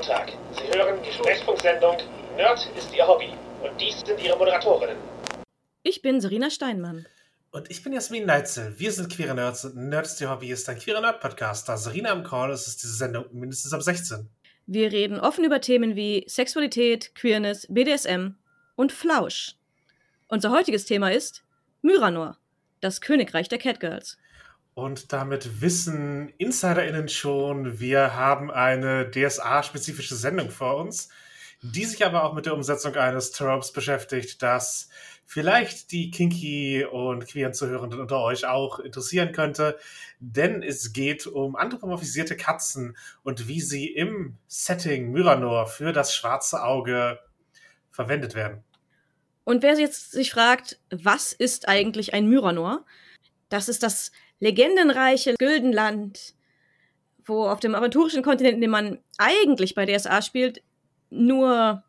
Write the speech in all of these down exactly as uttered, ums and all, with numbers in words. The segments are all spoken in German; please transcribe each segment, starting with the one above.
Tag. Sie hören die Sprechfunksendung Nerd ist Ihr Hobby. Und dies sind Ihre Moderatorinnen. Ich bin Serena Steinmann. Und ich bin Jasmin Neitzel. Wir sind Queere Nerds und Nerd ist Ihr Hobby ist ein queerer Nerd-Podcast. Da Serena am Call ist, ist diese Sendung mindestens ab sechzehn. Wir reden offen über Themen wie Sexualität, Queerness, B D S M und Flausch. Unser heutiges Thema ist Myranor, das Königreich der Catgirls. Und damit wissen InsiderInnen schon, wir haben eine D S A-spezifische Sendung vor uns, die sich aber auch mit der Umsetzung eines Tropes beschäftigt, das vielleicht die kinky und queeren Zuhörenden unter euch auch interessieren könnte, denn es geht um anthropomorphisierte Katzen und wie sie im Setting Myranor für das schwarze Auge verwendet werden. Und wer jetzt sich fragt, was ist eigentlich ein Myranor? Das ist das legendenreiche Güldenland, wo auf dem aventurischen Kontinent, in dem man eigentlich bei D S A spielt, nur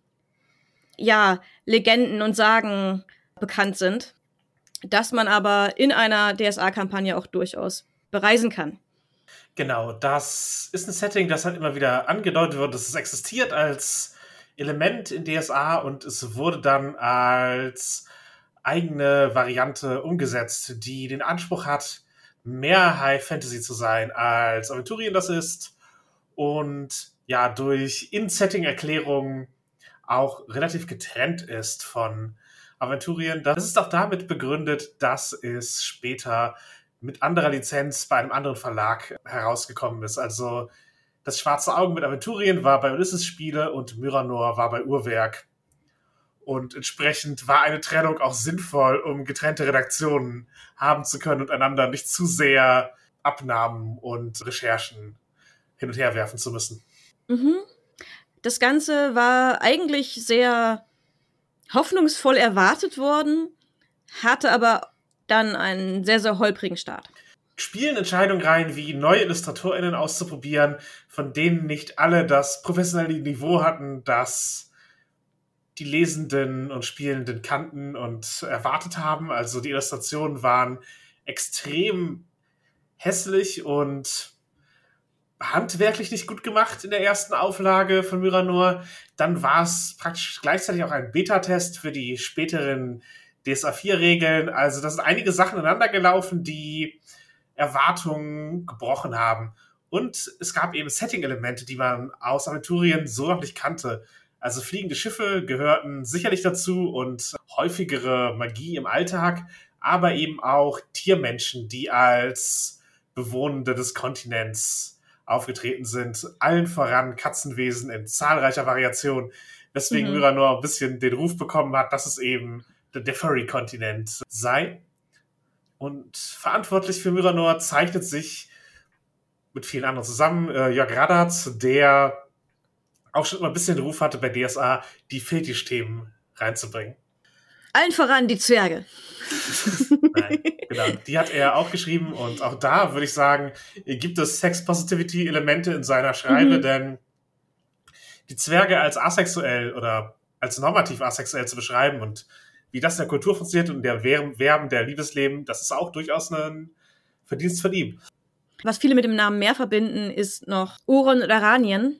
ja, Legenden und Sagen bekannt sind, dass man aber in einer D S A-Kampagne auch durchaus bereisen kann. Genau, das ist ein Setting, das halt immer wieder angedeutet wird, dass es existiert als Element in D S A und es wurde dann als eigene Variante umgesetzt, die den Anspruch hat, mehr High Fantasy zu sein, als Aventurien das ist und ja, durch In-Setting-Erklärungen auch relativ getrennt ist von Aventurien. Das ist auch damit begründet, dass es später mit anderer Lizenz bei einem anderen Verlag herausgekommen ist. Also das Schwarze Auge mit Aventurien war bei Ulysses Spiele und Myranor war bei Uhrwerk. Und entsprechend war eine Trennung auch sinnvoll, um getrennte Redaktionen haben zu können und einander nicht zu sehr Abnahmen und Recherchen hin und her werfen zu müssen. Mhm. Das Ganze war eigentlich sehr hoffnungsvoll erwartet worden, hatte aber dann einen sehr, sehr holprigen Start. Spielen Entscheidungen rein, wie neue IllustratorInnen auszuprobieren, von denen nicht alle das professionelle Niveau hatten, das die Lesenden und Spielenden kannten und erwartet haben. Also die Illustrationen waren extrem hässlich und handwerklich nicht gut gemacht in der ersten Auflage von Myranor. Dann war es praktisch gleichzeitig auch ein Beta-Test für die späteren D S A vier Regeln. Also da sind einige Sachen ineinander gelaufen, die Erwartungen gebrochen haben. Und es gab eben Setting-Elemente, die man aus Aventurien so noch nicht kannte. Also fliegende Schiffe gehörten sicherlich dazu und häufigere Magie im Alltag, aber eben auch Tiermenschen, die als Bewohnende des Kontinents aufgetreten sind. Allen voran Katzenwesen in zahlreicher Variation, weswegen mhm. Myranor ein bisschen den Ruf bekommen hat, dass es eben der Furry-Kontinent sei. Und verantwortlich für Myranor zeichnet sich mit vielen anderen zusammen äh, Jörg Radatz, der auch schon immer ein bisschen den Ruf hatte, bei D S A die Fetischthemen reinzubringen. Allen voran die Zwerge. Nein, genau. Die hat er auch geschrieben und auch da würde ich sagen, gibt es Sex-Positivity-Elemente in seiner Schreibe, mhm. denn die Zwerge als asexuell oder als normativ asexuell zu beschreiben und wie das in der Kultur funktioniert und der Verben der Liebesleben, das ist auch durchaus ein Verdienst von ihm. Was viele mit dem Namen mehr verbinden, ist noch Uron oder Ranien,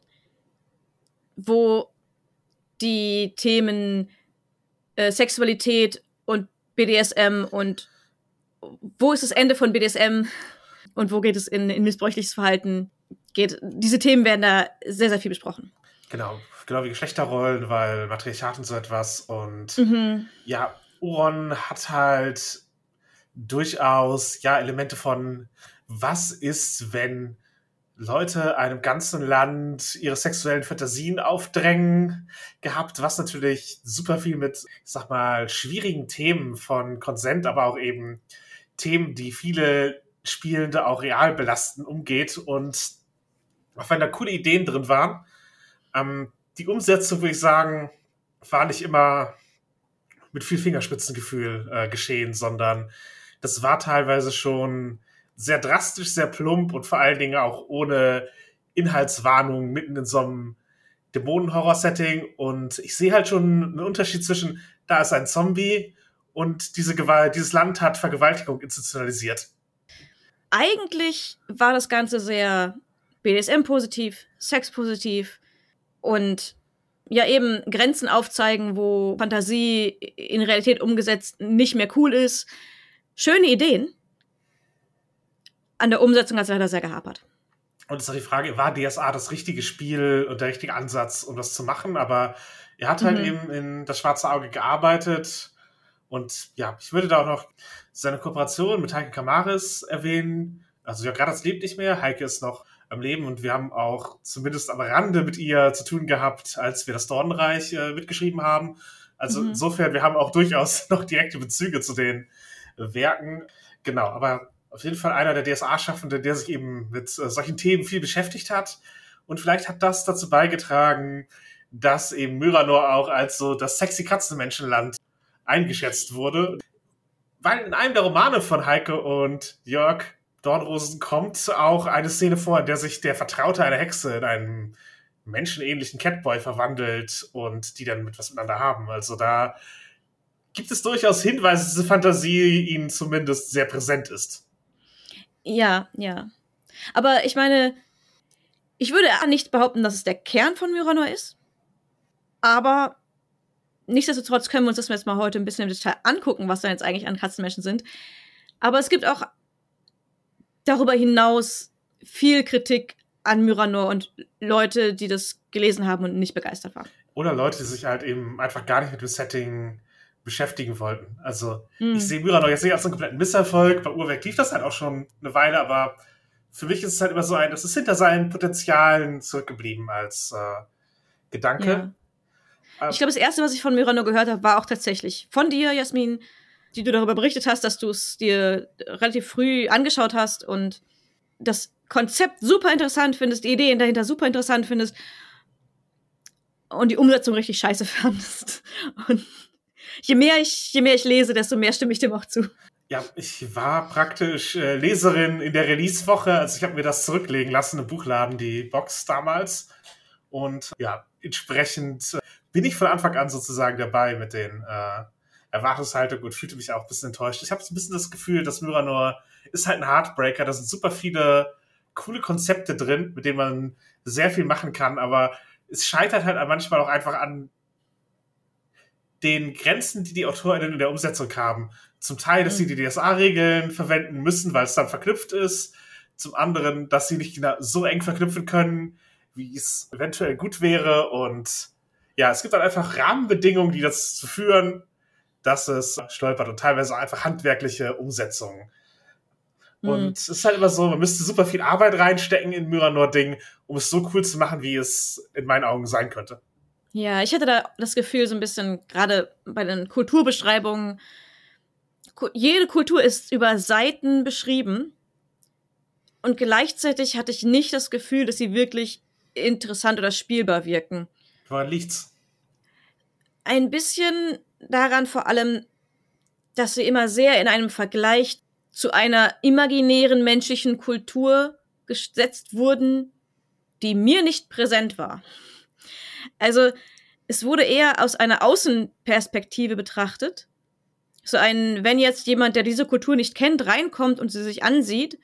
wo die Themen äh, Sexualität und B D S M und wo ist das Ende von B D S M und wo geht es in, in missbräuchliches Verhalten geht. Diese Themen werden da sehr, sehr viel besprochen. Genau, genau wie Geschlechterrollen, weil Matriarchat und so etwas. Und mhm. ja, Uron hat halt durchaus ja Elemente von, was ist, wenn Leute einem ganzen Land ihre sexuellen Fantasien aufdrängen gehabt, was natürlich super viel mit, ich sag mal, schwierigen Themen von Consent, aber auch eben Themen, die viele Spielende auch real belasten, umgeht und auch wenn da coole Ideen drin waren, ähm, die Umsetzung, würde ich sagen, war nicht immer mit viel Fingerspitzengefühl äh, geschehen, sondern das war teilweise schon sehr drastisch, sehr plump und vor allen Dingen auch ohne Inhaltswarnung mitten in so einem Dämonen-Horror-Setting. Und ich sehe halt schon einen Unterschied zwischen, da ist ein Zombie und diese Gewalt, dieses Land hat Vergewaltigung institutionalisiert. Eigentlich war das Ganze sehr B D S M-positiv, Sex-positiv, und ja eben Grenzen aufzeigen, wo Fantasie in Realität umgesetzt nicht mehr cool ist. Schöne Ideen. An der Umsetzung hat es leider sehr gehapert. Und es ist auch die Frage, war D S A das richtige Spiel und der richtige Ansatz, um das zu machen? Aber er hat halt mhm. eben in Das Schwarze Auge gearbeitet. Und ja, ich würde da auch noch seine Kooperation mit Heike Kamaris erwähnen. Also ja, gerade das lebt nicht mehr. Heike ist noch am Leben und wir haben auch zumindest am Rande mit ihr zu tun gehabt, als wir das Dornenreich äh, mitgeschrieben haben. Also mhm. insofern, wir haben auch durchaus noch direkte Bezüge zu den äh, Werken. Genau, aber auf jeden Fall einer der D S A-Schaffenden, der sich eben mit äh, solchen Themen viel beschäftigt hat. Und vielleicht hat das dazu beigetragen, dass eben Myranor auch als so das sexy Katzenmenschenland eingeschätzt wurde. Weil in einem der Romane von Heike und Jörg Dornrosen kommt auch eine Szene vor, in der sich der Vertraute einer Hexe in einen menschenähnlichen Catboy verwandelt und die dann mit was miteinander haben. Also da gibt es durchaus Hinweise, dass diese Fantasie ihnen zumindest sehr präsent ist. Ja, ja. Aber ich meine, ich würde nicht behaupten, dass es der Kern von Myranor ist. Aber nichtsdestotrotz können wir uns das jetzt mal heute ein bisschen im Detail angucken, was da jetzt eigentlich an Katzenmenschen sind. Aber es gibt auch darüber hinaus viel Kritik an Myranor und Leute, die das gelesen haben und nicht begeistert waren. Oder Leute, die sich halt eben einfach gar nicht mit dem Setting beschäftigen wollten. Also mm. ich sehe Myranor jetzt nicht als einen kompletten Misserfolg. Bei Uhrwerk lief das halt auch schon eine Weile, aber für mich ist es halt immer so ein, das ist hinter seinen Potenzialen zurückgeblieben als äh, Gedanke. Ja. Ich glaube, das Erste, was ich von Myranor gehört habe, war auch tatsächlich von dir, Jasmin, die du darüber berichtet hast, dass du es dir relativ früh angeschaut hast und das Konzept super interessant findest, die Ideen dahinter super interessant findest und die Umsetzung richtig scheiße fandest. Und je mehr ich, je mehr ich lese, desto mehr stimme ich dem auch zu. Ja, ich war praktisch äh, Leserin in der Release-Woche, also ich habe mir das zurücklegen lassen im Buchladen, die Box damals. Und ja, entsprechend äh, bin ich von Anfang an sozusagen dabei mit den äh, Erwartungshaltung und fühlte mich auch ein bisschen enttäuscht. Ich habe so ein bisschen das Gefühl, dass Myranor ist halt ein Heartbreaker. Da sind super viele coole Konzepte drin, mit denen man sehr viel machen kann, aber es scheitert halt manchmal auch einfach an den Grenzen, die die AutorInnen in der Umsetzung haben. Zum Teil, dass sie die D S A-Regeln verwenden müssen, weil es dann verknüpft ist. Zum anderen, dass sie nicht genau so eng verknüpfen können, wie es eventuell gut wäre. Und ja, es gibt dann einfach Rahmenbedingungen, die dazu führen, dass es stolpert und teilweise einfach handwerkliche Umsetzungen. Mhm. Und es ist halt immer so, man müsste super viel Arbeit reinstecken in Myranor-Ding, um es so cool zu machen, wie es in meinen Augen sein könnte. Ja, ich hatte da das Gefühl, so ein bisschen, gerade bei den Kulturbeschreibungen, jede Kultur ist über Seiten beschrieben und gleichzeitig hatte ich nicht das Gefühl, dass sie wirklich interessant oder spielbar wirken. Woran liegt's? Ein bisschen daran vor allem, dass sie immer sehr in einem Vergleich zu einer imaginären menschlichen Kultur gesetzt wurden, die mir nicht präsent war. Also es wurde eher aus einer Außenperspektive betrachtet. So ein, wenn jetzt jemand, der diese Kultur nicht kennt, reinkommt und sie sich ansieht.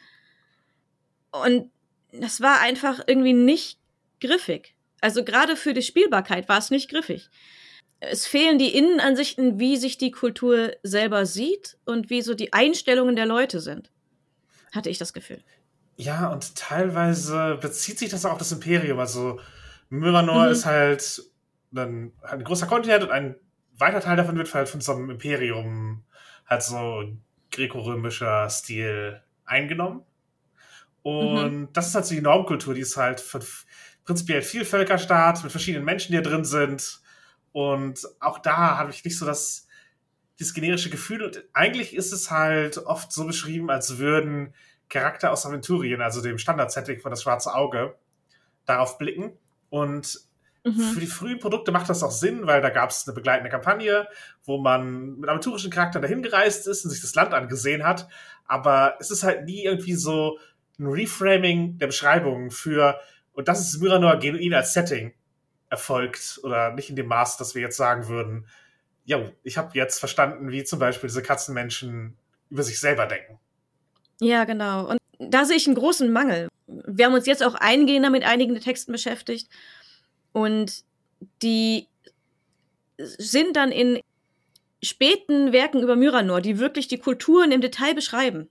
Und das war einfach irgendwie nicht griffig. Also gerade für die Spielbarkeit war es nicht griffig. Es fehlen die Innenansichten, wie sich die Kultur selber sieht und wie so die Einstellungen der Leute sind. Hatte ich das Gefühl. Ja, und teilweise bezieht sich das auch auf das Imperium. Also Myranor mhm. ist halt dann ein großer Kontinent und ein weiter Teil davon wird halt von so einem Imperium, halt so greco-römischer Stil eingenommen. Und mhm. das ist halt so die Normkultur, die ist halt prinzipiell Vielvölkerstaat mit verschiedenen Menschen, die da drin sind. Und auch da habe ich nicht so das dieses generische Gefühl. Und eigentlich ist es halt oft so beschrieben, als würden Charakter aus Aventurien, also dem Standard-Setting von Das Schwarze Auge, darauf blicken. Und mhm. für die frühen Produkte macht das auch Sinn, weil da gab es eine begleitende Kampagne, wo man mit aventurischen Charakteren dahin gereist ist und sich das Land angesehen hat. Aber es ist halt nie irgendwie so ein Reframing der Beschreibungen für, und das ist Myranor genuin als Setting erfolgt oder nicht in dem Maß, dass wir jetzt sagen würden, ja, ich habe jetzt verstanden, wie zum Beispiel diese Katzenmenschen über sich selber denken. Ja, genau. Und da sehe ich einen großen Mangel. Wir haben uns jetzt auch eingehender mit einigen Texten beschäftigt. Und die sind dann in späten Werken über Myranor, die wirklich die Kulturen im Detail beschreiben.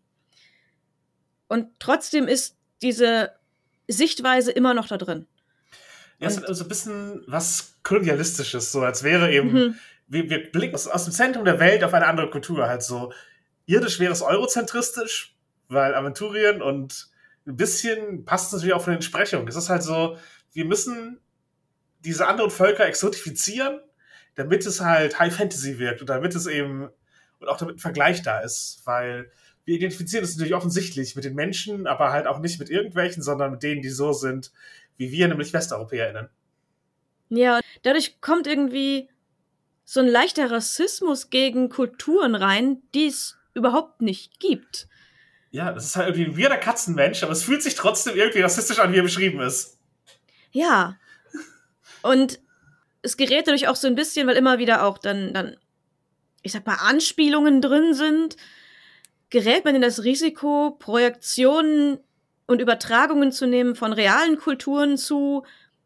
Und trotzdem ist diese Sichtweise immer noch da drin. Ja, es ist also ein bisschen was Kolonialistisches, so als wäre eben, mhm. wir, wir blicken aus, aus dem Zentrum der Welt auf eine andere Kultur, halt so irdisch wäre es eurozentristisch, weil Aventurien und ein bisschen passt es natürlich auch von den Entsprechungen. Es ist halt so, wir müssen diese anderen Völker exotifizieren, damit es halt High Fantasy wirkt und damit es eben, und auch damit ein Vergleich da ist, weil wir identifizieren es natürlich offensichtlich mit den Menschen, aber halt auch nicht mit irgendwelchen, sondern mit denen, die so sind, wie wir, nämlich WesteuropäerInnen. Ja, dadurch kommt irgendwie so ein leichter Rassismus gegen Kulturen rein, die es überhaupt nicht gibt. Ja, das ist halt irgendwie ein weirder Katzenmensch, aber es fühlt sich trotzdem irgendwie rassistisch an, wie er beschrieben ist. Ja. Und es gerät dadurch auch so ein bisschen, weil immer wieder auch dann, dann, ich sag mal, Anspielungen drin sind, gerät man in das Risiko, Projektionen und Übertragungen zu nehmen von realen Kulturen zu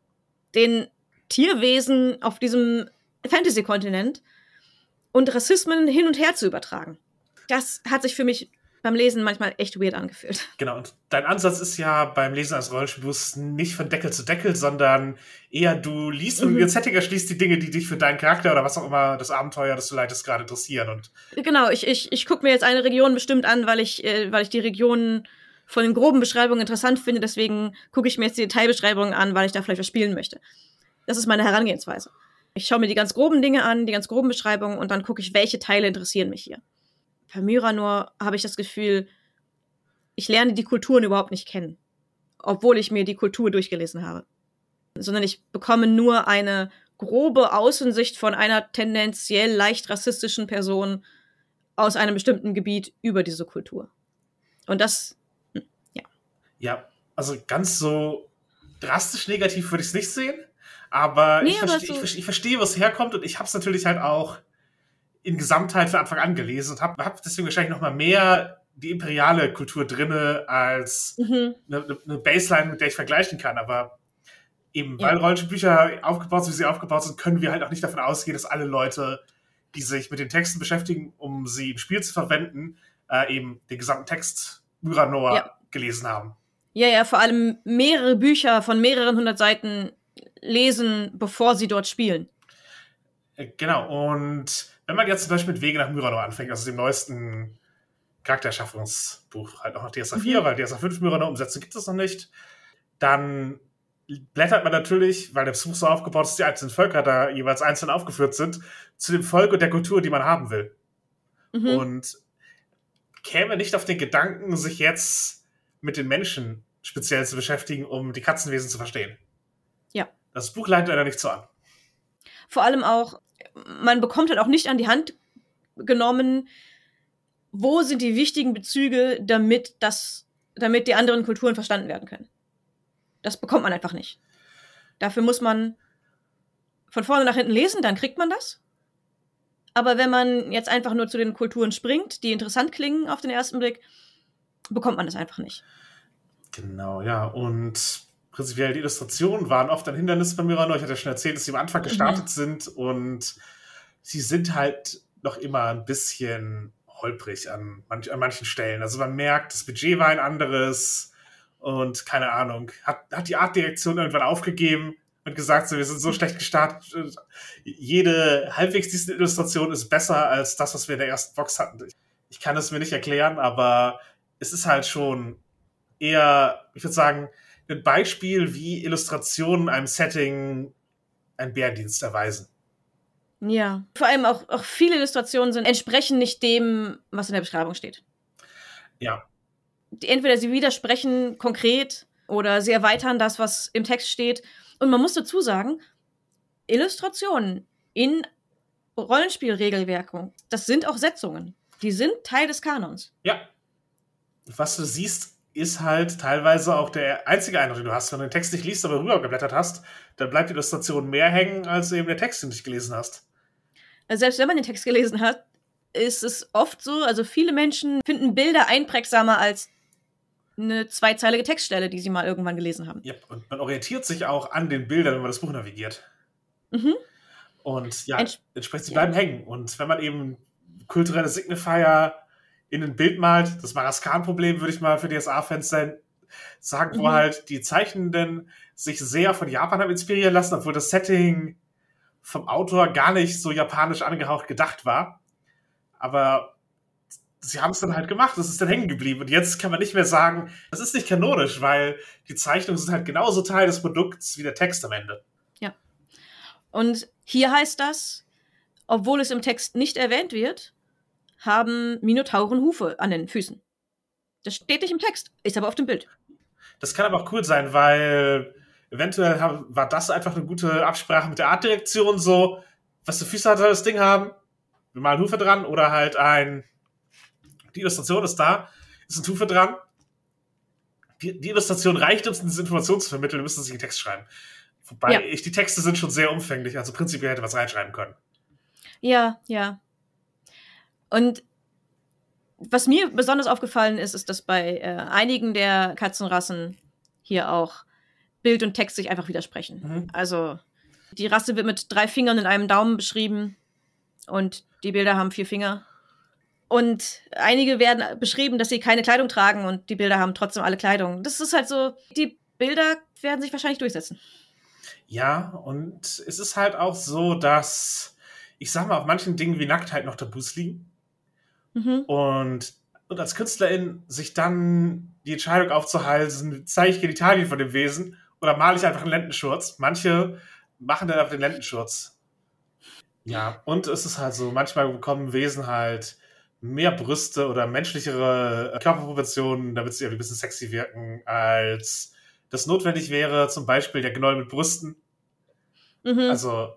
den Tierwesen auf diesem Fantasy-Kontinent und Rassismen hin und her zu übertragen. Das hat sich für mich beim Lesen manchmal echt weird angefühlt. Genau, und dein Ansatz ist ja beim Lesen als Rollenspielbuch nicht von Deckel zu Deckel, sondern eher du liest und mhm. den Setting erschließt die Dinge, die dich für deinen Charakter oder was auch immer, das Abenteuer, das du leitest, gerade interessieren. Und genau, ich, ich, ich gucke mir jetzt eine Region bestimmt an, weil ich, äh, weil ich die Region von den groben Beschreibungen interessant finde, deswegen gucke ich mir jetzt die Detailbeschreibungen an, weil ich da vielleicht was spielen möchte. Das ist meine Herangehensweise. Ich schaue mir die ganz groben Dinge an, die ganz groben Beschreibungen und dann gucke ich, welche Teile interessieren mich hier. Bei Myranor habe ich das Gefühl, ich lerne die Kulturen überhaupt nicht kennen, obwohl ich mir die Kultur durchgelesen habe. Sondern ich bekomme nur eine grobe Außensicht von einer tendenziell leicht rassistischen Person aus einem bestimmten Gebiet über diese Kultur. Und das, ja. Ja, also ganz so drastisch negativ würde ich es nicht sehen, aber, nee, ich, aber verste- so ich, ich verstehe, wo es herkommt und ich habe es natürlich halt auch in Gesamtheit von Anfang an gelesen und habe hab deswegen wahrscheinlich noch mal mehr die imperiale Kultur drinne als eine mhm. ne Baseline, mit der ich vergleichen kann. Aber eben, ja. weil Rollenspielbücher aufgebaut sind, wie sie aufgebaut sind, können wir halt auch nicht davon ausgehen, dass alle Leute, die sich mit den Texten beschäftigen, um sie im Spiel zu verwenden, äh, eben den gesamten Text Myranor ja. gelesen haben. Ja, ja, vor allem mehrere Bücher von mehreren hundert Seiten lesen, bevor sie dort spielen. Genau, und wenn man jetzt zum Beispiel mit Wege nach Myranor anfängt, also dem neuesten Charaktererschaffungsbuch, halt auch noch D S A vier, mhm. weil D S A fünf Myranor-Umsätze gibt es noch nicht, dann blättert man natürlich, weil das Buch so aufgebaut ist, dass die einzelnen Völker da jeweils einzeln aufgeführt sind, zu dem Volk und der Kultur, die man haben will. Mhm. Und käme nicht auf den Gedanken, sich jetzt mit den Menschen speziell zu beschäftigen, um die Katzenwesen zu verstehen. Ja. Das Buch leitet leider nicht so an. Vor allem auch, man bekommt halt auch nicht an die Hand genommen, wo sind die wichtigen Bezüge, damit das, damit die anderen Kulturen verstanden werden können. Das bekommt man einfach nicht. Dafür muss man von vorne nach hinten lesen, dann kriegt man das. Aber wenn man jetzt einfach nur zu den Kulturen springt, die interessant klingen auf den ersten Blick, bekommt man das einfach nicht. Genau, ja. Und prinzipiell die Illustrationen waren oft ein Hindernis bei Myranor. Ich hatte ja schon erzählt, dass sie am Anfang gestartet mhm. sind und sie sind halt noch immer ein bisschen holprig an, manch, an manchen Stellen. Also man merkt, das Budget war ein anderes und keine Ahnung, hat, hat die Artdirektion irgendwann aufgegeben und gesagt, so, wir sind so schlecht gestartet. Jede halbwegs decente Illustration ist besser als das, was wir in der ersten Box hatten. Ich kann es mir nicht erklären, aber es ist halt schon eher, ich würde sagen, ein Beispiel, wie Illustrationen einem Setting einen Bärendienst erweisen. Ja, vor allem auch, auch viele Illustrationen sind, entsprechen nicht dem, was in der Beschreibung steht. Ja. Entweder sie widersprechen konkret oder sie erweitern das, was im Text steht. Und man muss dazu sagen, Illustrationen in Rollenspielregelwerken, das sind auch Setzungen. Die sind Teil des Kanons. Ja. Was du siehst, ist halt teilweise auch der einzige Eindruck, den du hast. Wenn du den Text nicht liest, aber rübergeblättert hast, dann bleibt die Illustration mehr hängen, als eben der Text, den du nicht gelesen hast. Also selbst wenn man den Text gelesen hat, ist es oft so, also viele Menschen finden Bilder einprägsamer als eine zweizeilige Textstelle, die sie mal irgendwann gelesen haben. Ja, und man orientiert sich auch an den Bildern, wenn man das Buch navigiert. Mhm. Und ja, Entsch- entsprechend, sie bleiben hängen. Und wenn man eben kulturelle Signifier in ein Bild malt, das Maraskan-Problem, würde ich mal für D S A-Fans sein, sagen, wo Mhm. halt die Zeichnenden sich sehr von Japan haben inspirieren lassen, obwohl das Setting vom Autor gar nicht so japanisch angehaucht gedacht war. Aber sie haben es dann halt gemacht, es ist dann hängen geblieben. Und jetzt kann man nicht mehr sagen, das ist nicht kanonisch, weil die Zeichnungen sind halt genauso Teil des Produkts wie der Text am Ende. Ja. Und hier heißt das, obwohl es im Text nicht erwähnt wird, haben Minotauren Hufe an den Füßen. Das steht nicht im Text, ist aber auf dem Bild. Das kann aber auch cool sein, weil eventuell haben, war das einfach eine gute Absprache mit der Artdirektion, so, was für Füße hat das Ding haben, wir malen Hufe dran oder halt ein, die Illustration ist da, ist ein Hufe dran, die, die Illustration reicht, um diese Information zu vermitteln, wir müssen sich einen Text schreiben. Wobei, Ja. ich, die Texte sind schon sehr umfänglich, also prinzipiell hätte was reinschreiben können. Ja, ja. Und was mir besonders aufgefallen ist, ist, dass bei äh, einigen der Katzenrassen hier auch Bild und Text sich einfach widersprechen. Mhm. Also die Rasse wird mit drei Fingern in einem Daumen beschrieben und die Bilder haben vier Finger. Und einige werden beschrieben, dass sie keine Kleidung tragen und die Bilder haben trotzdem alle Kleidung. Das ist halt so, die Bilder werden sich wahrscheinlich durchsetzen. Ja, und es ist halt auch so, dass, ich sag mal, auf manchen Dingen wie Nacktheit noch Tabus liegen. Mhm. Und, und als Künstlerin sich dann die Entscheidung aufzuhalsen, zeige ich Genitalien von dem Wesen oder male ich einfach einen Lendenschurz. Manche machen dann einfach den Lendenschurz. Ja, und es ist halt so, manchmal bekommen Wesen halt mehr Brüste oder menschlichere Körperproportionen, damit sie ein bisschen sexy wirken, als das notwendig wäre, zum Beispiel der Gnoll mit Brüsten. Mhm. Also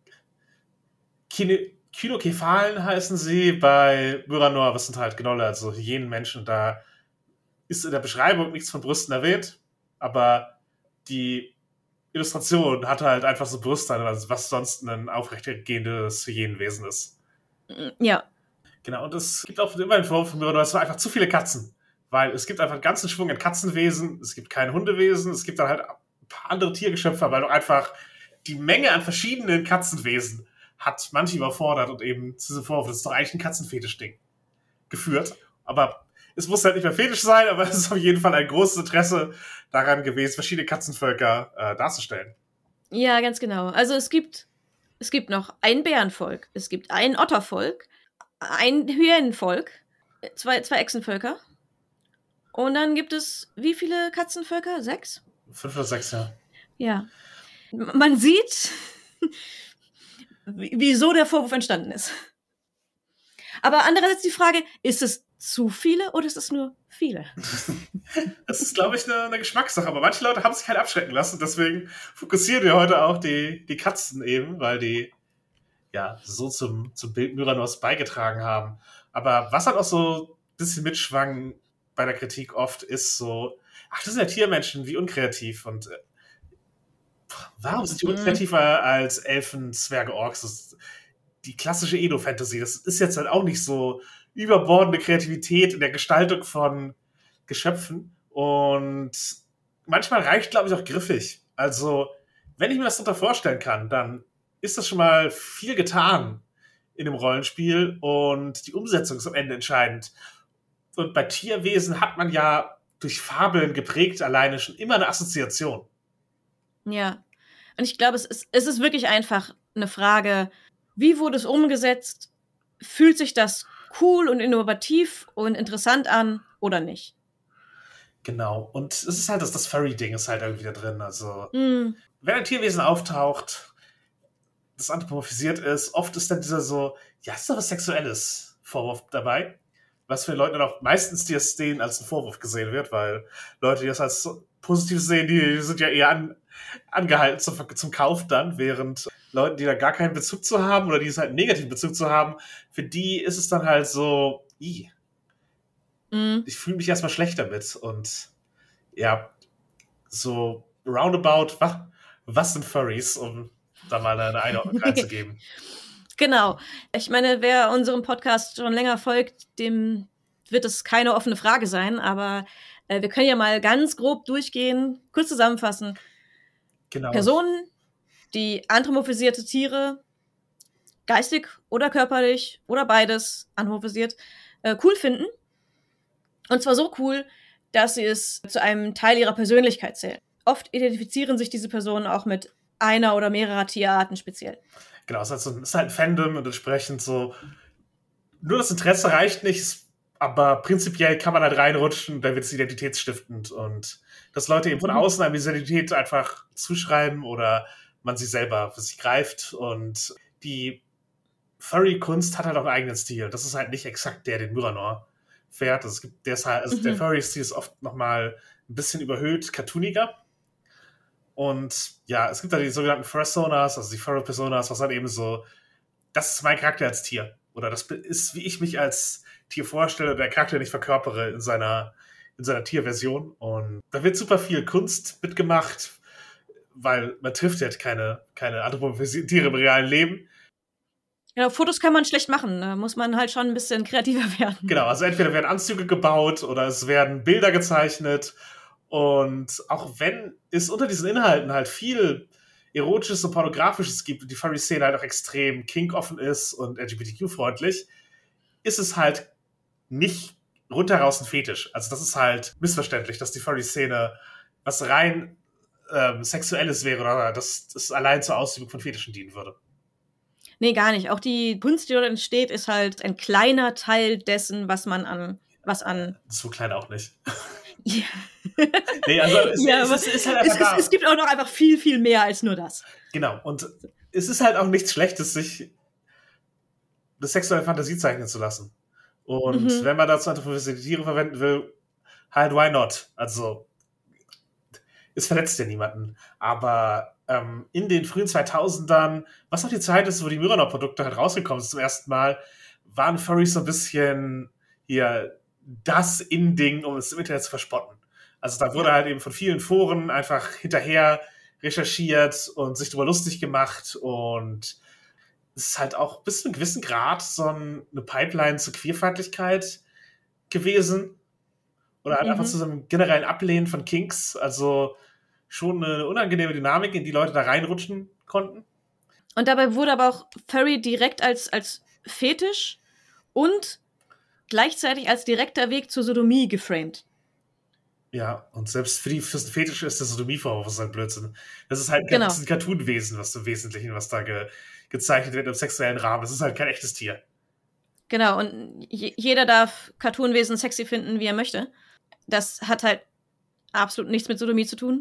Kine Kynokephalen heißen sie bei Myranor, was sind halt Gnolle, also Hyänenmenschen. Da ist in der Beschreibung nichts von Brüsten erwähnt, aber die Illustration hat halt einfach so Brüste, also was sonst ein aufrechtgehendes Hyänenwesen ist. Ja. Genau, und es gibt auch immer den Vorwurf von Myranor, es waren einfach zu viele Katzen. Weil es gibt einfach einen ganzen Schwung an Katzenwesen, es gibt kein Hundewesen, es gibt dann halt ein paar andere Tiergeschöpfe, weil doch einfach die Menge an verschiedenen Katzenwesen hat manche überfordert und eben zu diesem Vorwurf, das ist doch eigentlich ein Katzenfetisch-Ding, geführt. Aber es muss halt nicht mehr fetisch sein, aber es ist auf jeden Fall ein großes Interesse daran gewesen, verschiedene Katzenvölker äh, darzustellen. Ja, ganz genau. Also es gibt, es gibt noch ein Bärenvolk, es gibt ein Ottervolk, ein Hyänenvolk, zwei, zwei Echsenvölker. Und dann gibt es wie viele Katzenvölker? Sechs? Fünf oder sechs, ja. Ja. M- Man sieht, w- wieso der Vorwurf entstanden ist. Aber andererseits die Frage, ist es zu viele oder ist es nur viele? Das ist, glaube ich, eine, eine Geschmackssache, aber manche Leute haben sich halt abschrecken lassen, deswegen fokussieren wir heute auch die, die Katzen eben, weil die ja so zum, zum Bild Myranors beigetragen haben. Aber was halt auch so ein bisschen mitschwang bei der Kritik oft ist so, ach, das sind ja Tiermenschen, wie unkreativ. Und äh, warum sind die Mhm. unkreativer als Elfen, Zwerge, Orks? Das ist die klassische Edo-Fantasy. Das ist jetzt halt auch nicht so überbordende Kreativität in der Gestaltung von Geschöpfen. Und manchmal reicht, glaube ich, auch griffig. Also, wenn ich mir das darunter vorstellen kann, dann ist das schon mal viel getan in dem Rollenspiel und die Umsetzung ist am Ende entscheidend. Und bei Tierwesen hat man ja durch Fabeln geprägt alleine schon immer eine Assoziation. Ja. Und ich glaube, es ist, es ist wirklich einfach eine Frage, wie wurde es umgesetzt? Fühlt sich das cool und innovativ und interessant an oder nicht? Genau. Und es ist halt, das, das Furry-Ding ist halt irgendwie da drin. Also, Mm. wenn ein Tierwesen auftaucht, das anthropomorphisiert ist, oft ist dann dieser so, ja, ist doch was Sexuelles Vorwurf dabei. Was für Leute dann auch meistens die es denen als ein Vorwurf gesehen wird, weil Leute, die das als so positiv sehen, die sind ja eher an, angehalten zum, zum Kauf dann, während Leute, die da gar keinen Bezug zu haben oder die es halt einen negativen Bezug zu haben, für die ist es dann halt so, ih, Mm. ich fühle mich erstmal schlecht damit. Und ja, so roundabout, was, was sind Furries, um da mal eine Einordnung reinzugeben. Genau. Ich meine, wer unserem Podcast schon länger folgt, dem wird es keine offene Frage sein, aber Äh, wir können ja mal ganz grob durchgehen, kurz zusammenfassen. Genau. Personen, die anthropomorphisierte Tiere, geistig oder körperlich oder beides anthropomorphisiert, äh, cool finden. Und zwar so cool, dass sie es zu einem Teil ihrer Persönlichkeit zählen. Oft identifizieren sich diese Personen auch mit einer oder mehrerer Tierarten speziell. Genau, es ist halt, so, es ist halt ein Fandom und entsprechend so, nur das Interesse reicht nicht, aber prinzipiell kann man halt reinrutschen, dann wird es identitätsstiftend und dass Leute eben von außen eine Identität einfach zuschreiben oder man sie selber für sich greift und die Furry-Kunst hat halt auch einen eigenen Stil. Das ist halt nicht exakt der, den Myranor fährt. Also es gibt deshalb, also mhm. der Furry-Stil ist oft nochmal ein bisschen überhöht, cartooniger. Und ja, es gibt da die sogenannten Fursonas, also die Furry-Personas, was halt eben so, das ist mein Charakter als Tier. Oder das ist, wie ich mich als Tier vorstelle, der Charakter nicht verkörpere in seiner, in seiner Tierversion. Und da wird super viel Kunst mitgemacht, weil man trifft ja keine, keine anthropomorphisierte Tiere im realen Leben. Ja, Fotos kann man schlecht machen, da muss man halt schon ein bisschen kreativer werden. Genau, also entweder werden Anzüge gebaut oder es werden Bilder gezeichnet. Und auch wenn es unter diesen Inhalten halt viel Erotisches und Pornografisches gibt und die Furry-Szene halt auch extrem kink-offen ist und L G B T Q-freundlich, ist es halt nicht rundheraus ein Fetisch. Also das ist halt missverständlich, dass die Furry-Szene was rein ähm, Sexuelles wäre oder dass das allein zur Ausübung von Fetischen dienen würde. Nee, gar nicht. Auch die Kunst, die dort entsteht, ist halt ein kleiner Teil dessen, was man an, was an... So klein auch nicht. Ja. Nee, also es, ja, es, es, ist halt es, es, es gibt auch noch einfach viel, viel mehr als nur das. Genau, und es ist halt auch nichts Schlechtes, sich eine sexuelle Fantasie zeichnen zu lassen. Und mhm. wenn man dazu anthropomorphisierte Tiere verwenden will, halt why not? Also, es verletzt ja niemanden. Aber ähm, in den frühen zweitausendern, was auch die Zeit ist, wo die Myranor-Produkte halt rausgekommen sind zum ersten Mal, waren Furries so ein bisschen hier das In-Ding, um es im Internet zu verspotten. Also da wurde halt eben von vielen Foren einfach hinterher recherchiert und sich darüber lustig gemacht und es ist halt auch bis zu einem gewissen Grad so eine Pipeline zur Queerfeindlichkeit gewesen oder halt mhm. einfach zu so einem generellen Ablehnen von Kinks, also schon eine unangenehme Dynamik, in die Leute da reinrutschen konnten. Und dabei wurde aber auch Furry direkt als, als Fetisch und gleichzeitig als direkter Weg zur Sodomie geframed. Ja, und selbst für die fürs Fetisch ist der Sodomie-Vorwurf ist halt Blödsinn. Das ist halt genau. ein Cartoon-Wesen, was im Wesentlichen, was da ge- gezeichnet wird im sexuellen Rahmen. Das ist halt kein echtes Tier. Genau, und j- jeder darf Cartoonwesen sexy finden, wie er möchte. Das hat halt absolut nichts mit Sodomie zu tun.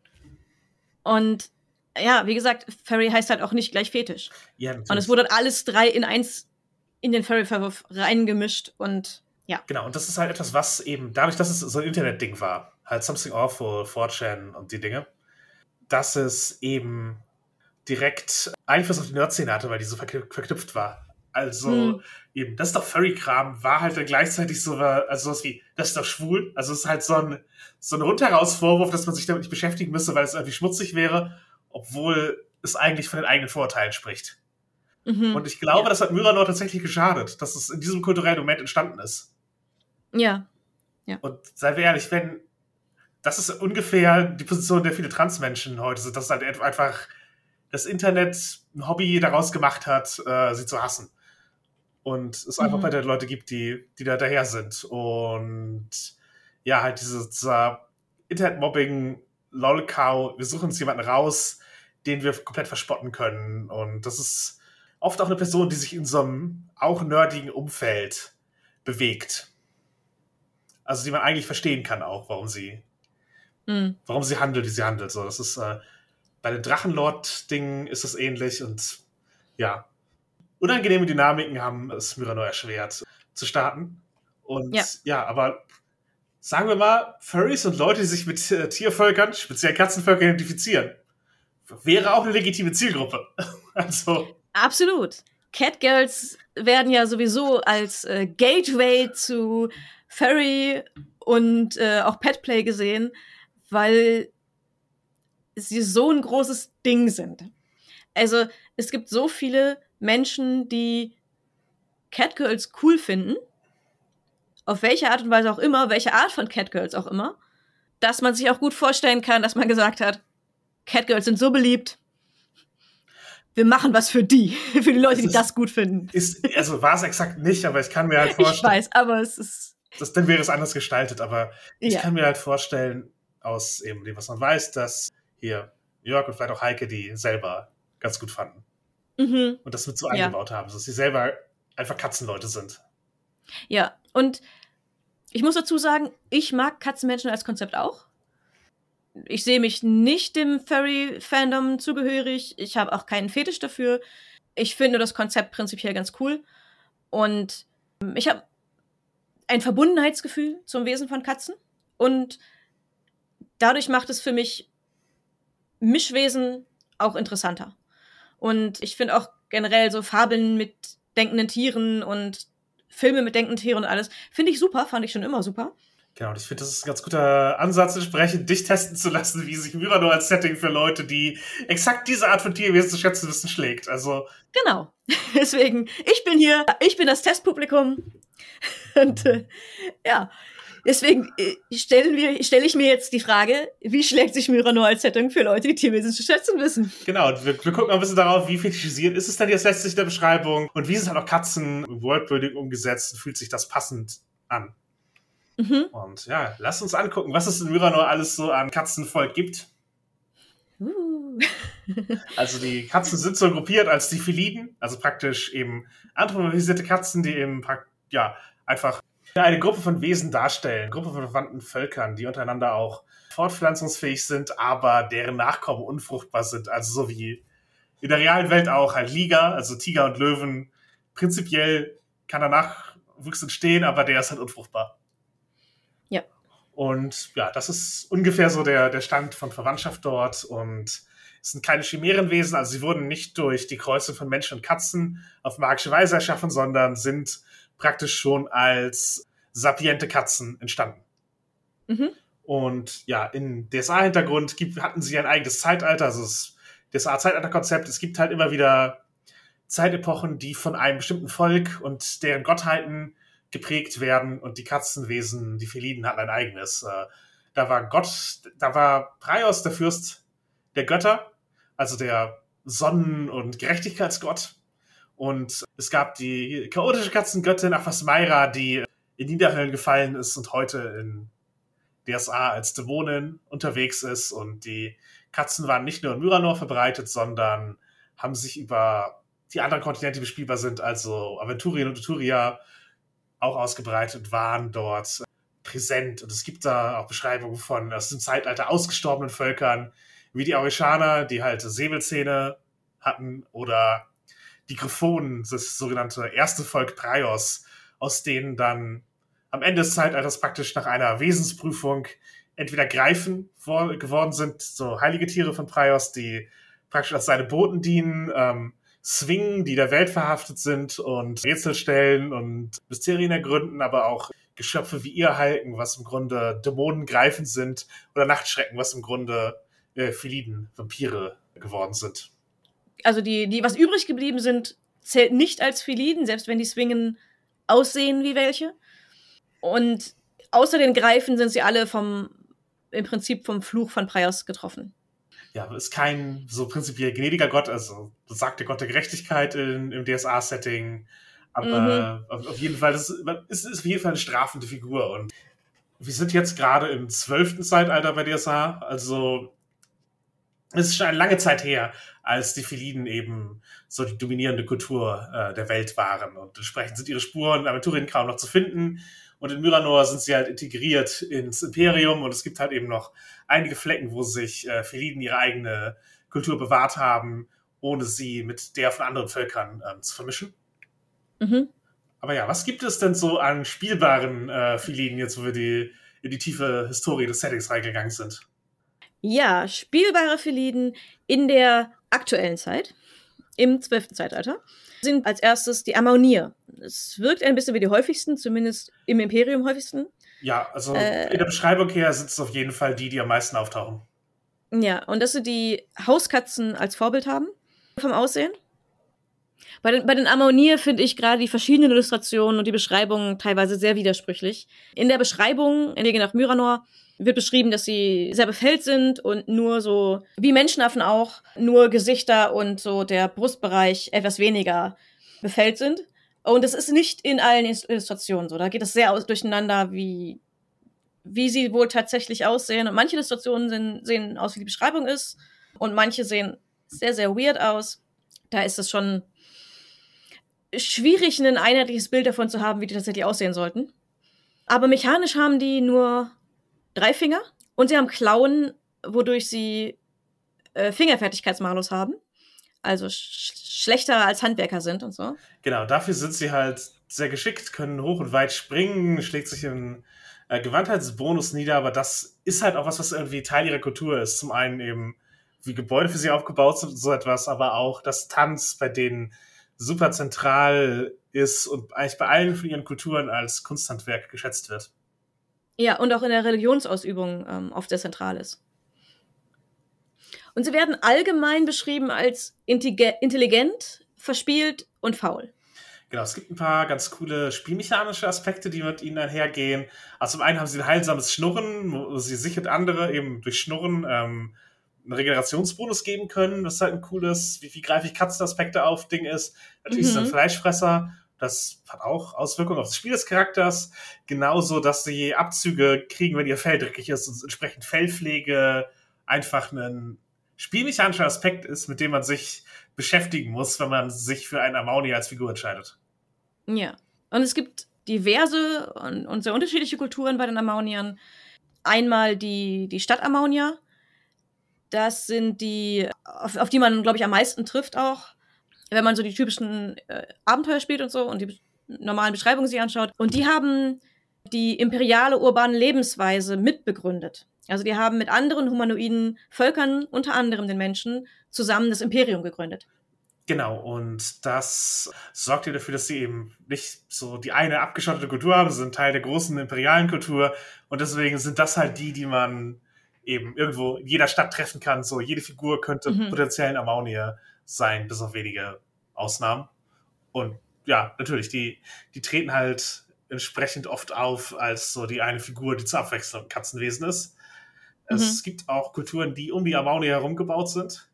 Und ja, wie gesagt, Furry heißt halt auch nicht gleich Fetisch. Ja, und es wurde alles drei in eins in den Furry-Vorwurf reingemischt und ja. Genau, und das ist halt etwas, was eben, dadurch, dass es so ein Internet-Ding war, halt Something Awful, four chan und die Dinge, dass es eben direkt Einfluss auf die Nerd-Szene hatte, weil die so verk- verknüpft war. Also hm. eben, das ist doch Furry-Kram, war halt dann gleichzeitig so, also sowas wie, das ist doch schwul. Also es ist halt so ein, so ein Rundheraus-Vorwurf, dass man sich damit nicht beschäftigen müsste, weil es irgendwie schmutzig wäre, obwohl es eigentlich von den eigenen Vorurteilen spricht. Mhm. Und ich glaube, ja. das hat Myranor tatsächlich geschadet, dass es in diesem kulturellen Moment entstanden ist. Ja. ja. Und seien wir ehrlich, wenn das ist ungefähr die Position der viele Transmenschen heute sind, dass halt einfach das Internet ein Hobby daraus gemacht hat, äh, sie zu hassen. Und es mhm. einfach bei den Leute gibt, die, die da daher sind. Und ja, halt diese, dieser Internet-Mobbing, Lol-Cow, wir suchen uns jemanden raus, den wir komplett verspotten können. Und das ist oft auch eine Person, die sich in so einem auch nerdigen Umfeld bewegt. Also die man eigentlich verstehen kann auch, warum sie mhm. warum sie handelt, wie sie handelt. So, das ist äh, bei den Drachenlord-Dingen ist es ähnlich und ja, unangenehme Dynamiken haben es Myranor erschwert zu starten. Und ja. ja, aber sagen wir mal, Furries und Leute, die sich mit äh, Tiervölkern, speziell Katzenvölkern identifizieren, wäre auch eine legitime Zielgruppe. Also absolut. Catgirls werden ja sowieso als äh, Gateway zu Furry und äh, auch Petplay gesehen, weil sie so ein großes Ding sind. Also es gibt so viele Menschen, die Catgirls cool finden, auf welche Art und Weise auch immer, welche Art von Catgirls auch immer, dass man sich auch gut vorstellen kann, dass man gesagt hat, Catgirls sind so beliebt, wir machen was für die, für die Leute, die ist, das gut finden. Ist, also war es exakt nicht, aber ich kann mir halt vorstellen. Ich weiß, aber es ist... Das, dann wäre es anders gestaltet, aber ich ja. kann mir halt vorstellen, aus eben dem, was man weiß, dass hier Jörg und vielleicht auch Heike die selber ganz gut fanden. Mhm. Und das mit so ja. eingebaut haben, dass sie selber einfach Katzenleute sind. Ja, und ich muss dazu sagen, ich mag Katzenmenschen als Konzept auch. Ich sehe mich nicht dem Furry-Fandom zugehörig. Ich habe auch keinen Fetisch dafür. Ich finde das Konzept prinzipiell ganz cool. Und ich habe ein Verbundenheitsgefühl zum Wesen von Katzen. Und dadurch macht es für mich Mischwesen auch interessanter. Und ich finde auch generell so Fabeln mit denkenden Tieren und Filme mit denkenden Tieren und alles, finde ich super, fand ich schon immer super. Genau, und ich finde, das ist ein ganz guter Ansatz, entsprechend dich testen zu lassen, wie sich Myranor als Setting für Leute, die exakt diese Art von Tierwesen zu schätzen wissen, schlägt. Also genau. Deswegen, ich bin hier, ich bin das Testpublikum. Und äh, ja, deswegen äh, stelle stell ich mir jetzt die Frage, wie schlägt sich Myranor als Setting für Leute, die Tierwesen zu schätzen wissen? Genau, und wir, wir gucken ein bisschen darauf, wie fetischisiert ist es denn jetzt letztlich in der Beschreibung und wie sind halt auch Katzen im Worldbuilding umgesetzt und fühlt sich das passend an. Mhm. Und ja, lass uns angucken, was es in Myranor alles so an Katzenvolk gibt. Uh. Also die Katzen sind so gruppiert als die Feliden, also praktisch eben anthropomorphisierte Katzen, die eben ja einfach eine Gruppe von Wesen darstellen, eine Gruppe von verwandten Völkern, die untereinander auch fortpflanzungsfähig sind, aber deren Nachkommen unfruchtbar sind. Also so wie in der realen Welt auch halt Liga, also Tiger und Löwen. Prinzipiell kann da Nachwuchs entstehen, aber der ist halt unfruchtbar. Ja. Und ja, das ist ungefähr so der, der Stand von Verwandtschaft dort. Und es sind keine Chimärenwesen, also sie wurden nicht durch die Kreuzung von Menschen und Katzen auf magische Weise erschaffen, sondern sind praktisch schon als sapiente Katzen entstanden. Mhm. Und ja, in D S A-Hintergrund hatten sie ein eigenes Zeitalter, also das D S A-Zeitalter-Konzept. Es gibt halt immer wieder Zeitepochen, die von einem bestimmten Volk und deren Gottheiten geprägt werden und die Katzenwesen, die Feliden, hatten ein eigenes. Da war Gott, da war Praios der Fürst der Götter, also der Sonnen- und Gerechtigkeitsgott. Und es gab die chaotische Katzengöttin Aphasmaira, die in Niederhöllen gefallen ist und heute in D S A als Dämonin unterwegs ist. Und die Katzen waren nicht nur in Myranor verbreitet, sondern haben sich über die anderen Kontinente, die bespielbar sind, also Aventurien und Etruria, auch ausgebreitet und waren dort präsent. Und es gibt da auch Beschreibungen von aus dem Zeitalter ausgestorbenen Völkern, wie die Aurischaner, die halt Säbelzähne hatten, oder die Griffonen, das sogenannte erste Volk Praios, aus denen dann am Ende des Zeitalters praktisch nach einer Wesensprüfung entweder Greifen vor, geworden sind, so heilige Tiere von Praios, die praktisch als seine Boten dienen, ähm, Swingen, die der Welt verhaftet sind und Rätsel stellen und Mysterien ergründen, aber auch Geschöpfe wie ihr Halken, was im Grunde Dämonen greifend sind, oder Nachtschrecken, was im Grunde äh, Feliden, Vampire geworden sind. Also die, die was übrig geblieben sind, zählt nicht als Feliden, selbst wenn die Swingen aussehen wie welche. Und außer den Greifen sind sie alle vom, im Prinzip vom Fluch von Praios getroffen. Ja, ist kein so prinzipiell gnädiger Gott, also das sagt der Gott der Gerechtigkeit in, im D S A-Setting, aber mhm. auf, auf jeden Fall, das ist, ist, ist auf jeden Fall eine strafende Figur. Und wir sind jetzt gerade im zwölften Zeitalter bei D S A, also es ist schon eine lange Zeit her, als die Feliden eben so die dominierende Kultur äh, der Welt waren. Und entsprechend sind ihre Spuren in Aventurien kaum noch zu finden. Und in Myranor sind sie halt integriert ins Imperium. Und es gibt halt eben noch einige Flecken, wo sich äh, Feliden ihre eigene Kultur bewahrt haben, ohne sie mit der von anderen Völkern ähm, zu vermischen. Mhm. Aber ja, was gibt es denn so an spielbaren äh, Feliden, jetzt wo wir die, in die tiefe Historie des Settings reingegangen sind? Ja, spielbare Feliden in der aktuellen Zeit, im zwölften Zeitalter, sind als erstes die Amaunier. Es wirkt ein bisschen wie die häufigsten, zumindest im Imperium häufigsten. Ja, also äh, in der Beschreibung her sind es auf jeden Fall die, die am meisten auftauchen. Ja, und dass sie die Hauskatzen als Vorbild haben, vom Aussehen. Bei den, bei den Ammonir finde ich gerade die verschiedenen Illustrationen und die Beschreibungen teilweise sehr widersprüchlich. In der Beschreibung, in Wege nach Myranor, wird beschrieben, dass sie sehr befällt sind und nur so, wie Menschenaffen auch, nur Gesichter und so der Brustbereich etwas weniger befällt sind. Und das ist nicht in allen Illustrationen so. Da geht es sehr aus, durcheinander, wie, wie sie wohl tatsächlich aussehen. Und manche Illustrationen sind, sehen aus, wie die Beschreibung ist. Und manche sehen sehr, sehr weird aus. Da ist es schon schwierig, ein einheitliches Bild davon zu haben, wie die tatsächlich aussehen sollten. Aber mechanisch haben die nur drei Finger und sie haben Klauen, wodurch sie äh, Fingerfertigkeitsmalus haben. Also sch- schlechter als Handwerker sind und so. Genau, dafür sind sie halt sehr geschickt, können hoch und weit springen, schlägt sich im äh, Gewandtheitsbonus nieder, aber das ist halt auch was, was irgendwie Teil ihrer Kultur ist. Zum einen eben, wie Gebäude für sie aufgebaut sind und so etwas, aber auch das Tanz, bei denen super zentral ist und eigentlich bei allen von ihren Kulturen als Kunsthandwerk geschätzt wird. Ja, und auch in der Religionsausübung ähm, oft sehr zentral ist. Und sie werden allgemein beschrieben als intige- intelligent, verspielt und faul. Genau, es gibt ein paar ganz coole spielmechanische Aspekte, die mit ihnen einhergehen. Also zum einen haben sie ein heilsames Schnurren, wo sie sich und andere eben durch Schnurren ähm, einen Regenerationsbonus geben können, was halt ein cooles, wie viel greifig Katzenaspekte auf Ding ist. Natürlich Mhm. sind Fleischfresser, das hat auch Auswirkungen auf das Spiel des Charakters. Genauso, dass sie Abzüge kriegen, wenn ihr Fell dreckig ist und entsprechend Fellpflege einfach ein spielmechanischer Aspekt ist, mit dem man sich beschäftigen muss, wenn man sich für einen Amauni als Figur entscheidet. Ja. Und es gibt diverse und, und sehr unterschiedliche Kulturen bei den Ammauniern. Einmal die, die Stadt-Ammaunier. Das sind die, auf, auf die man, glaube ich, am meisten trifft auch, wenn man so die typischen äh, Abenteuer spielt und so und die be- normalen Beschreibungen sich anschaut. Und die haben die imperiale urbane Lebensweise mitbegründet. Also die haben mit anderen humanoiden Völkern, unter anderem den Menschen, zusammen das Imperium gegründet. Genau, und das sorgt ja dafür, dass sie eben nicht so die eine abgeschottete Kultur haben, sie sind Teil der großen imperialen Kultur und deswegen sind das halt die, die man eben irgendwo in jeder Stadt treffen kann. So, jede Figur könnte Mhm. potenziell ein Amaunier sein, bis auf wenige Ausnahmen. Und ja, natürlich, die, die treten halt entsprechend oft auf als so die eine Figur, die zur Abwechslung ein Katzenwesen ist. Mhm. Es gibt auch Kulturen, die um die Amauni herum gebaut sind.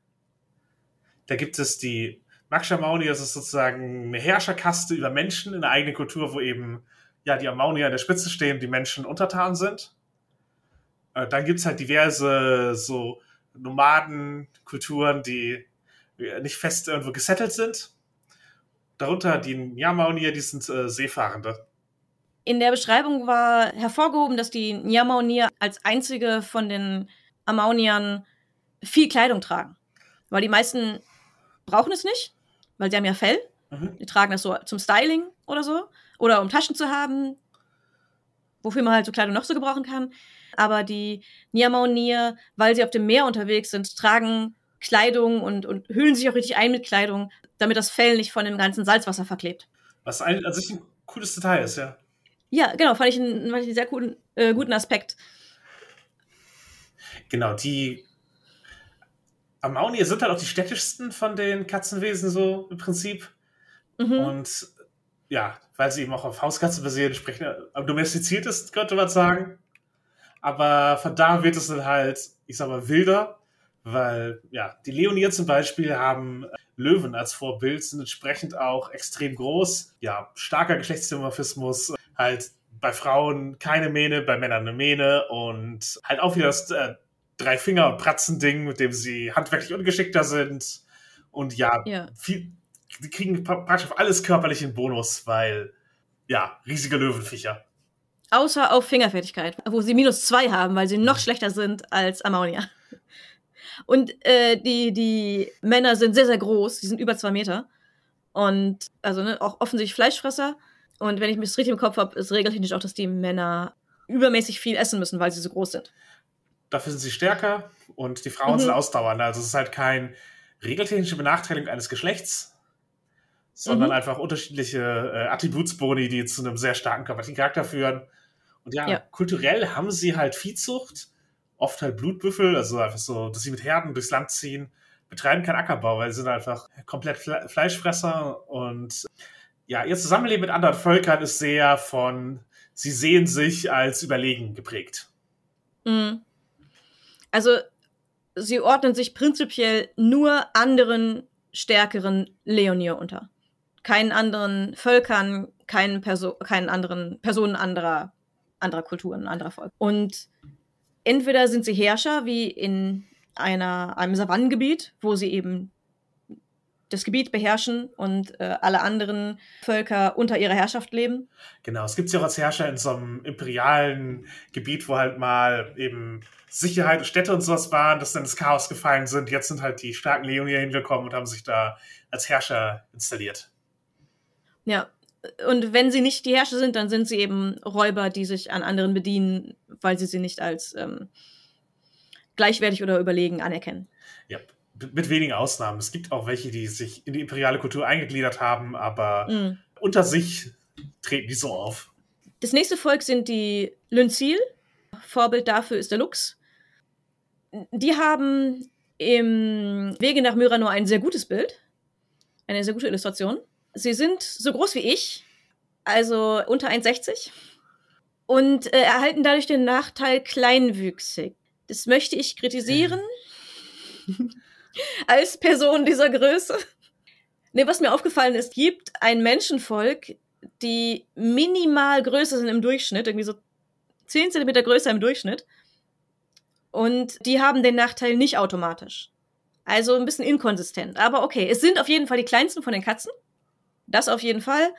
Da gibt es die Maksha-Amauni, das ist sozusagen eine Herrscherkaste über Menschen in einer eigenen Kultur, wo eben ja, die Amauni an der Spitze stehen und die Menschen untertan sind. Äh, Dann gibt es halt diverse so Nomadenkulturen, die äh, nicht fest irgendwo gesettelt sind. Darunter die Nyamaunier, die sind äh, Seefahrende. In der Beschreibung war hervorgehoben, dass die Nyamaunier als einzige von den Ammauniern viel Kleidung tragen. Weil die meisten brauchen es nicht, weil sie haben ja Fell. Mhm. Die tragen das so zum Styling oder so. Oder um Taschen zu haben, wofür man halt so Kleidung noch so gebrauchen kann. Aber die Nyamaunier, weil sie auf dem Meer unterwegs sind, tragen Kleidung und, und hüllen sich auch richtig ein mit Kleidung, damit das Fell nicht von dem ganzen Salzwasser verklebt. Was ein, an sich ein cooles Detail ist, ja. Ja, genau, fand ich einen, fand ich einen sehr guten, äh, guten Aspekt. Genau, die Amaunier sind halt auch die städtischsten von den Katzenwesen so im Prinzip. Mhm. Und ja, weil sie eben auch auf Hauskatzen basieren, entsprechend am domestiziert ist, könnte man sagen. Aber von da wird es dann halt, ich sag mal, wilder, weil ja, die Leonier zum Beispiel haben Löwen als Vorbild, sind entsprechend auch extrem groß. Ja, starker Geschlechtsdimorphismus, halt bei Frauen keine Mähne, bei Männern eine Mähne und halt auch wieder das äh, Drei-Finger- und Pratzen-Ding, mit dem sie handwerklich ungeschickter sind. Und ja, Ja. viel, die kriegen pra- praktisch auf alles körperlichen Bonus, weil, ja, riesige Löwenviecher. Außer auf Fingerfertigkeit, wo sie minus zwei haben, weil sie noch schlechter sind als Ammaunier. Und äh, die, die Männer sind sehr, sehr groß. Die sind über zwei Meter. Und also ne, auch offensichtlich Fleischfresser. Und wenn ich mich das richtig im Kopf habe, ist regeltechnisch auch, dass die Männer übermäßig viel essen müssen, weil sie so groß sind. Dafür sind sie stärker und die Frauen Mhm. sind ausdauernder. Also es ist halt keine regeltechnische Benachteiligung eines Geschlechts, sondern Mhm. einfach unterschiedliche äh, Attributsboni, die zu einem sehr starken körperlichen Charakter führen. Und ja, Ja. kulturell haben sie halt Viehzucht, oft halt Blutbüffel, also einfach so, dass sie mit Herden durchs Land ziehen. betreiben keinen Ackerbau, weil sie sind einfach komplett Fle- Fleischfresser. Und ja, ihr Zusammenleben mit anderen Völkern ist sehr von, sie sehen sich als überlegen geprägt. Mhm. Also, sie ordnen sich prinzipiell nur anderen, stärkeren Leonir unter. Keinen anderen Völkern, keinen, Perso- keinen anderen Personen anderer, anderer Kulturen, anderer Volk. Und entweder sind sie Herrscher, wie in einer, einem Savannengebiet, wo sie eben das Gebiet beherrschen und äh, alle anderen Völker unter ihrer Herrschaft leben. Genau, es gibt sie auch als Herrscher in so einem imperialen Gebiet, wo halt mal eben Sicherheit und Städte und sowas waren, dass dann ins Chaos gefallen sind. Jetzt sind halt die starken Leonier hingekommen und haben sich da als Herrscher installiert. Ja, und wenn sie nicht die Herrscher sind, dann sind sie eben Räuber, die sich an anderen bedienen, weil sie sie nicht als ähm, gleichwertig oder überlegen anerkennen. Ja, mit wenigen Ausnahmen. Es gibt auch welche, die sich in die imperiale Kultur eingegliedert haben, aber Mhm. unter sich treten die so auf. Das nächste Volk sind die Lynzil. Vorbild dafür ist der Lux. Die haben im Wege nach Myranor ein sehr gutes Bild. Eine sehr gute Illustration. Sie sind so groß wie ich, also unter eins Komma sechzig. Und äh, erhalten dadurch den Nachteil kleinwüchsig. Das möchte ich kritisieren. Als Person dieser Größe. Nee, was mir aufgefallen ist, gibt ein Menschenvolk, die minimal größer sind im Durchschnitt, irgendwie so zehn Zentimeter größer im Durchschnitt. Und die haben den Nachteil nicht automatisch. Also ein bisschen inkonsistent. Aber okay, es sind auf jeden Fall die kleinsten von den Katzen. Das auf jeden Fall.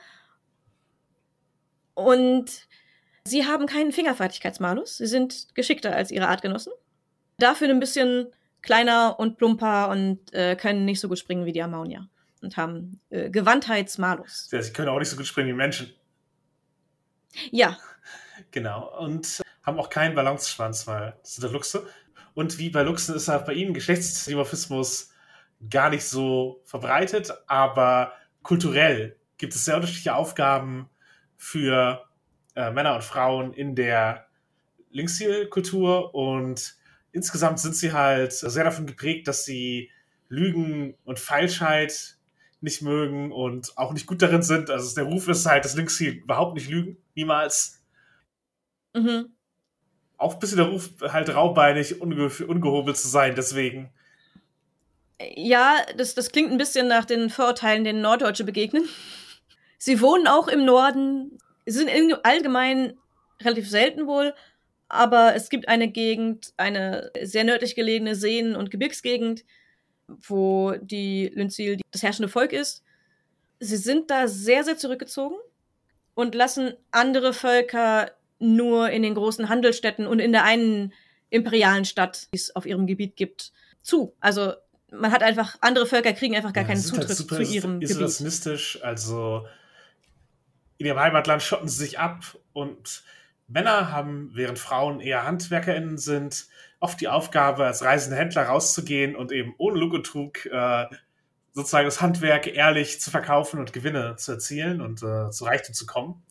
Und sie haben keinen Fingerfertigkeitsmalus. Sie sind geschickter als ihre Artgenossen. Dafür ein bisschen kleiner und plumper und äh, können nicht so gut springen wie die Amaunier. Und haben äh, Gewandtheitsmalus. Ja, sie können auch nicht so gut springen wie Menschen. Ja. Genau. Und haben auch keinen Balanceschwanz, weil das sind ja Luchse. Und wie bei Luchsen ist halt bei ihnen Geschlechtsdimorphismus gar nicht so verbreitet, aber kulturell gibt es sehr unterschiedliche Aufgaben für äh, Männer und Frauen in der Lynxil-Kultur und insgesamt sind sie halt sehr davon geprägt, dass sie Lügen und Falschheit nicht mögen und auch nicht gut darin sind. Also der Ruf ist halt, dass Lynxil überhaupt nicht lügen, niemals. Mhm. Auch ein bisschen der Ruf, halt raubeinig, unge- ungehobelt zu sein, deswegen. Ja, das, das klingt ein bisschen nach den Vorurteilen, denen Norddeutsche begegnen. Sie wohnen auch im Norden, sie sind allgemein relativ selten wohl, aber es gibt eine Gegend, eine sehr nördlich gelegene Seen- und Gebirgsgegend, wo die Lynxil das herrschende Volk ist. Sie sind da sehr, sehr zurückgezogen und lassen andere Völker nur in den großen Handelsstädten und in der einen imperialen Stadt, die es auf ihrem Gebiet gibt, zu. Also man hat einfach, andere Völker kriegen einfach gar Ja, keinen sie sind halt Zutritt super zu ihrem Gebiet. isolationistisch, also in ihrem Heimatland schotten sie sich ab und Männer haben, während Frauen eher HandwerkerInnen sind, oft die Aufgabe, als reisende Händler rauszugehen und eben ohne Lug und Trug äh, sozusagen das Handwerk ehrlich zu verkaufen und Gewinne zu erzielen und äh, zu Reichtum zu kommen.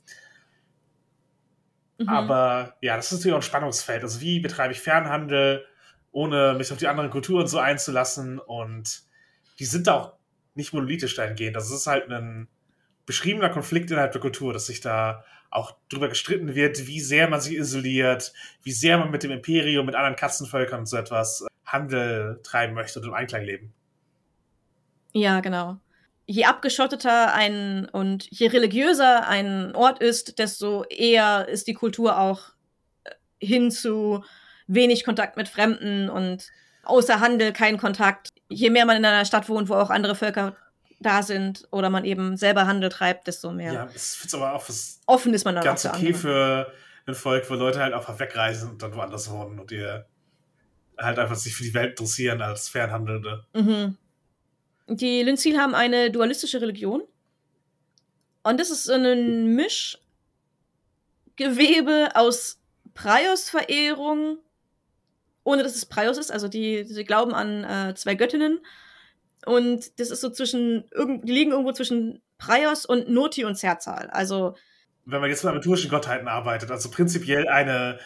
Mhm. Aber ja, das ist natürlich auch ein Spannungsfeld. Also wie betreibe ich Fernhandel, ohne mich auf die anderen Kulturen so einzulassen? Und die sind da auch nicht monolithisch dahingehend. Das ist halt ein beschriebener Konflikt innerhalb der Kultur, dass sich da auch drüber gestritten wird, wie sehr man sich isoliert, wie sehr man mit dem Imperium, mit anderen Katzenvölkern und so etwas Handel treiben möchte und im Einklang leben. Ja, genau. Je abgeschotteter ein und je religiöser ein Ort ist, desto eher ist die Kultur auch hin zu wenig Kontakt mit Fremden und außer Handel kein Kontakt. Je mehr man in einer Stadt wohnt, wo auch andere Völker da sind oder man eben selber Handel treibt, desto mehr. Ja, ich finde es aber auch was offen ist man dann ganz auch für okay andere. für ein Volk, wo Leute halt einfach wegreisen und dann woanders wohnen und ihr halt einfach sich für die Welt interessieren als Fernhandelnde. Mhm. Die Lynxil haben eine dualistische Religion. Und das ist so ein Mischgewebe aus Praios-Verehrung, ohne dass es Praios ist. Also die, sie glauben an äh, zwei Göttinnen. Und das ist so zwischen, die liegen irgendwo zwischen Praios und Noti und Zerzal. Also wenn man jetzt mit aventurischen Gottheiten arbeitet, also prinzipiell eine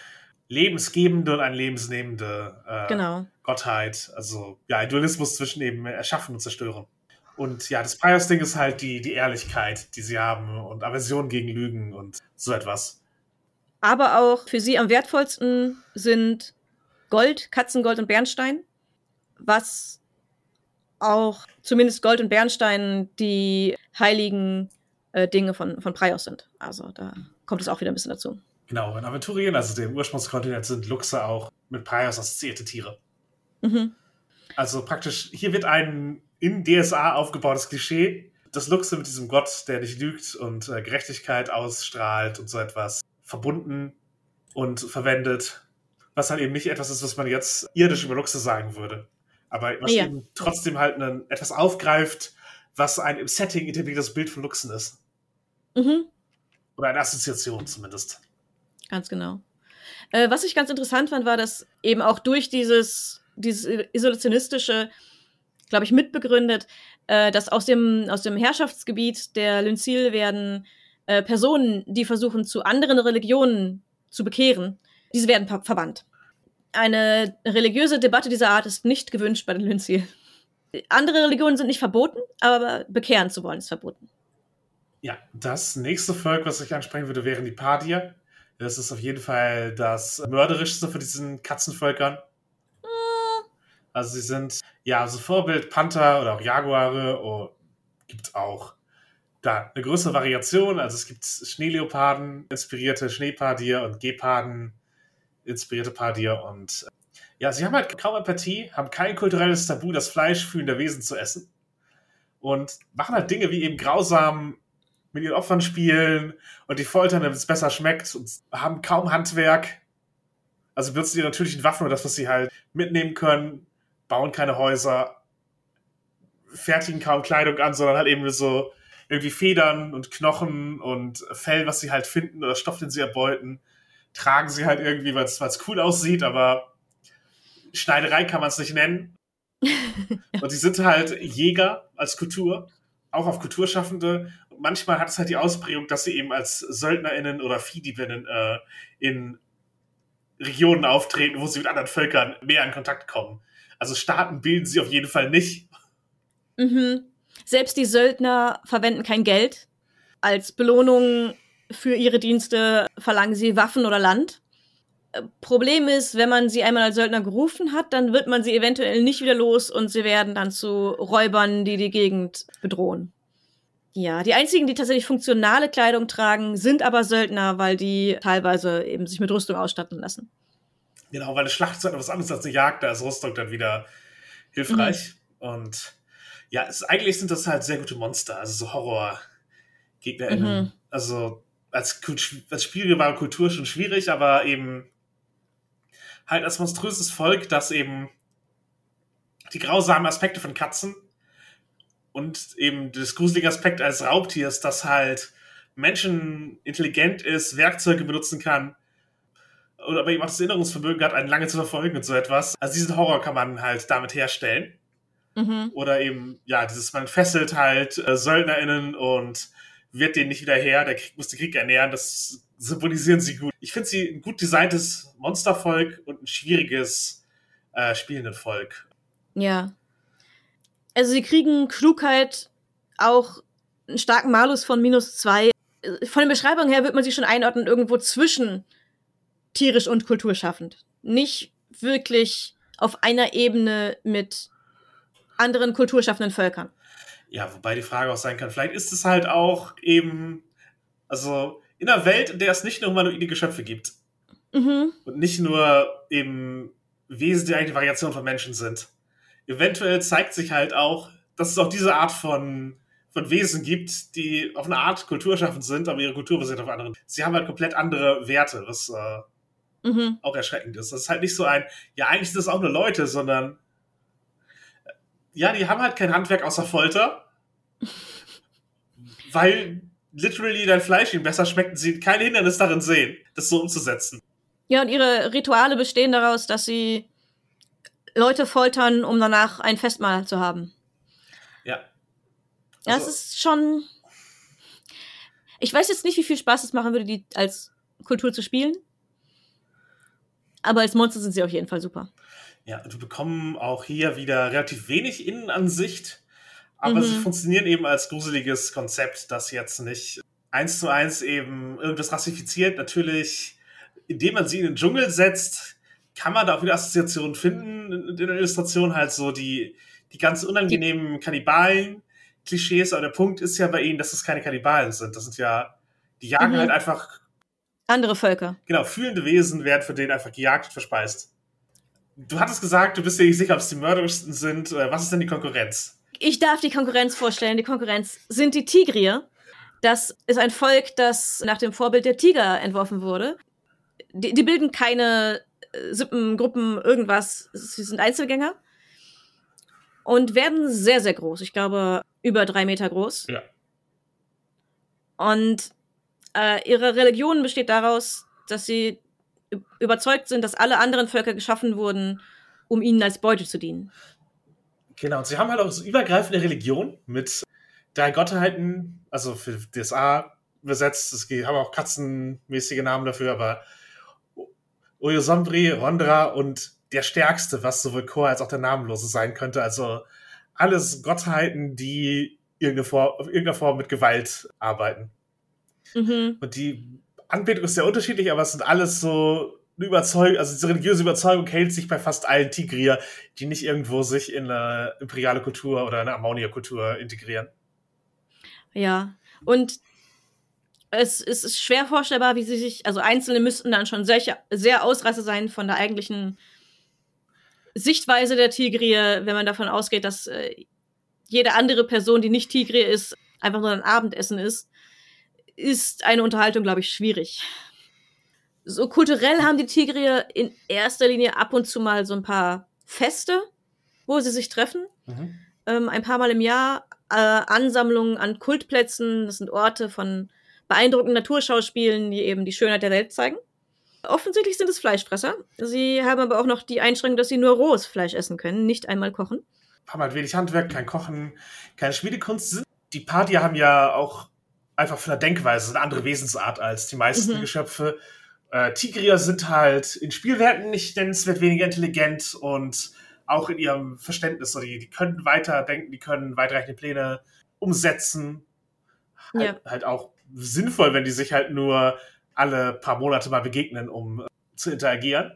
lebensgebende und eine lebensnehmende äh, Genau. Gottheit. Also ja, ein Dualismus zwischen eben Erschaffen und Zerstören. Und ja, das Pius-Ding ist halt die, die Ehrlichkeit, die sie haben und Aversion gegen Lügen und so etwas. Aber auch für sie am wertvollsten sind Gold, Katzengold und Bernstein, was auch zumindest Gold und Bernstein die heiligen äh, Dinge von, von Praios sind. Also da kommt es auch wieder ein bisschen dazu. Genau, in Aventurien, also dem Ursprungskontinent, sind Luchse auch mit Praios assoziierte Tiere. Mhm. Also praktisch, hier wird ein in D S A aufgebautes Klischee, das Luchse mit diesem Gott, der nicht lügt und äh, Gerechtigkeit ausstrahlt und so etwas, verbunden und verwendet, was halt eben nicht etwas ist, was man jetzt irdisch über Luchse sagen würde. Aber was Ja. eben trotzdem halt einen, etwas aufgreift, was ein im Setting etabliertes Bild von Luchsen ist. Mhm. Oder eine Assoziation zumindest. Ganz genau. Äh, was ich ganz interessant fand, war, dass eben auch durch dieses, dieses isolationistische, glaube ich, mitbegründet, äh, dass aus dem, aus dem Herrschaftsgebiet der Lynxil werden äh, Personen, die versuchen, zu anderen Religionen zu bekehren, diese werden ver- verbannt. Eine religiöse Debatte dieser Art ist nicht gewünscht bei den Lynxil. Andere Religionen sind nicht verboten, aber bekehren zu wollen ist verboten. Ja, das nächste Volk, was ich ansprechen würde, wären die Padier. Das ist auf jeden Fall das mörderischste von diesen Katzenvölkern. Also sie sind, ja, also Vorbild Panther oder auch Jaguare, oh, gibt auch da eine größere Variation. Also es gibt Schneeleoparden, inspirierte Schneepadier und Geparden, inspirierte Padier. Und ja, sie haben halt kaum Empathie, haben kein kulturelles Tabu, das Fleisch fühlender Wesen zu essen. Und machen halt Dinge wie eben grausam mit ihren Opfern spielen und die foltern, damit es besser schmeckt, und haben kaum Handwerk. Also benutzen die natürlichen Waffen und das, was sie halt mitnehmen können, bauen keine Häuser, fertigen kaum Kleidung an, sondern halt eben so irgendwie Federn und Knochen und Fell, was sie halt finden oder Stoff, den sie erbeuten, tragen sie halt irgendwie, weil es cool aussieht, aber Schneiderei kann man es nicht nennen. Und sie sind halt Jäger als Kultur, auch auf Kulturschaffende. Und manchmal hat es halt die Ausprägung, dass sie eben als SöldnerInnen oder Viehdiebinnen äh, in Regionen auftreten, wo sie mit anderen Völkern mehr in Kontakt kommen. Also Staaten bilden sie auf jeden Fall nicht. Mhm. Selbst die Söldner verwenden kein Geld. Als Belohnung für ihre Dienste verlangen sie Waffen oder Land. Problem ist, wenn man sie einmal als Söldner gerufen hat, dann wird man sie eventuell nicht wieder los und sie werden dann zu Räubern, die die Gegend bedrohen. Ja, die einzigen, die tatsächlich funktionale Kleidung tragen, sind aber Söldner, weil die teilweise eben sich mit Rüstung ausstatten lassen. Genau, weil eine Schlacht ist halt was anderes als eine Jagd, da ist Rüstung dann wieder hilfreich. Mhm. Und ja, es, eigentlich sind das halt sehr gute Monster, also so Horror-GegnerInnen. Mhm. Also als, als spielbare Kultur schon schwierig, aber eben halt als monströses Volk, das eben die grausamen Aspekte von Katzen und eben das gruselige Aspekt als Raubtiers, das halt Menschen intelligent ist, Werkzeuge benutzen kann oder aber eben auch das Erinnerungsvermögen hat, einen lange zu verfolgen und so etwas. Also diesen Horror kann man halt damit herstellen. Mhm. Oder eben, ja, dieses, man fesselt halt äh, SöldnerInnen und wird denen nicht wieder her, der Krieg muss den Krieg ernähren, das symbolisieren sie gut. Ich finde sie ein gut designtes Monstervolk und ein schwieriges äh, spielendes Volk. Ja. Also sie kriegen Klugheit, auch einen starken Malus von minus zwei. Von den Beschreibungen her wird man sie schon einordnen, irgendwo zwischen tierisch und kulturschaffend. Nicht wirklich auf einer Ebene mit anderen kulturschaffenden Völkern. Ja, wobei die Frage auch sein kann, vielleicht ist es halt auch eben, also in einer Welt, in der es nicht nur humanoide Geschöpfe gibt. Mhm. Und nicht nur eben Wesen, die eigentlich eine Variation von Menschen sind. Eventuell zeigt sich halt auch, dass es auch diese Art von, von Wesen gibt, die auf eine Art kulturschaffend sind, aber ihre Kultur basiert auf anderen. Sie haben halt komplett andere Werte, was äh, mhm. auch erschreckend ist. Das ist halt nicht so ein, ja, eigentlich sind das auch nur Leute, sondern ja, die haben halt kein Handwerk außer Folter, weil literally dein Fleisch ihnen besser schmeckt und sie kein Hindernis darin sehen, das so umzusetzen. Ja, und ihre Rituale bestehen daraus, dass sie Leute foltern, um danach ein Festmahl zu haben. Ja. Also, ja, es ist schon... Ich weiß jetzt nicht, wie viel Spaß es machen würde, die als Kultur zu spielen. Aber als Monster sind sie auf jeden Fall super. Ja, wir bekommen auch hier wieder relativ wenig Innenansicht, aber Mhm. sie funktionieren eben als gruseliges Konzept, das jetzt nicht eins zu eins eben irgendwas rassifiziert. Natürlich, indem man sie in den Dschungel setzt, kann man da auch wieder Assoziationen finden in der Illustration, halt so die, die ganz unangenehmen Kannibalen-Klischees, aber der Punkt ist ja bei ihnen, dass es keine Kannibalen sind. Das sind ja, die jagen Mhm. halt einfach, Andere Völker. genau, fühlende Wesen werden von denen einfach gejagt und verspeist. Du hattest gesagt, du bist dir nicht sicher, ob es die mörderischsten sind. Äh, Was ist denn die Konkurrenz? Ich darf die Konkurrenz vorstellen. Die Konkurrenz sind die Tigrier. Das ist ein Volk, das nach dem Vorbild der Tiger entworfen wurde. Die, die bilden keine äh, Sippen, Gruppen, irgendwas. Sie sind Einzelgänger und werden sehr, sehr groß. Ich glaube, über drei Meter groß. Ja. Und äh, ihre Religion besteht daraus, dass sie ü- überzeugt sind, dass alle anderen Völker geschaffen wurden, um ihnen als Beute zu dienen. Genau, und sie haben halt auch so übergreifende Religion mit drei Gottheiten, also für D S A übersetzt. Es gibt- haben auch katzenmäßige Namen dafür, aber Oyosombri, Rondra und der Stärkste, was sowohl Chor als auch der Namenlose sein könnte. Also alles Gottheiten, die irgendeine Form, auf irgendeiner Form mit Gewalt arbeiten. Mhm. Und die Anbetung ist sehr unterschiedlich, aber es sind alles so eine Überzeugung, also diese religiöse Überzeugung hält sich bei fast allen Tigrier, die nicht irgendwo sich in eine imperiale Kultur oder eine Ammonia-Kultur integrieren. Ja, und es, es ist schwer vorstellbar, wie sie sich, also Einzelne müssten dann schon sehr, sehr Ausreißer sein von der eigentlichen Sichtweise der Tigrier, wenn man davon ausgeht, dass äh, jede andere Person, die nicht Tigrier ist, einfach nur ein Abendessen ist, ist eine Unterhaltung, glaube ich, schwierig. So kulturell haben die Tigrier in erster Linie ab und zu mal so ein paar Feste, wo sie sich treffen. Mhm. Ähm, ein paar Mal im Jahr äh, Ansammlungen an Kultplätzen. Das sind Orte von beeindruckenden Naturschauspielen, die eben die Schönheit der Welt zeigen. Offensichtlich sind es Fleischfresser. Sie haben aber auch noch die Einschränkung, dass sie nur rohes Fleisch essen können, nicht einmal kochen. Haben halt wenig Handwerk, kein Kochen, keine Schmiedekunst. Die Partier haben ja auch einfach von der Denkweise eine andere Wesensart als die meisten Mhm. Geschöpfe. Äh, Tigrier sind halt in Spielwerten nicht nennenswert weniger intelligent und auch in ihrem Verständnis. So die, die können weiterdenken, die können weitreichende Pläne umsetzen. Halt, Ja. halt auch sinnvoll, wenn die sich halt nur alle paar Monate mal begegnen, um äh, zu interagieren.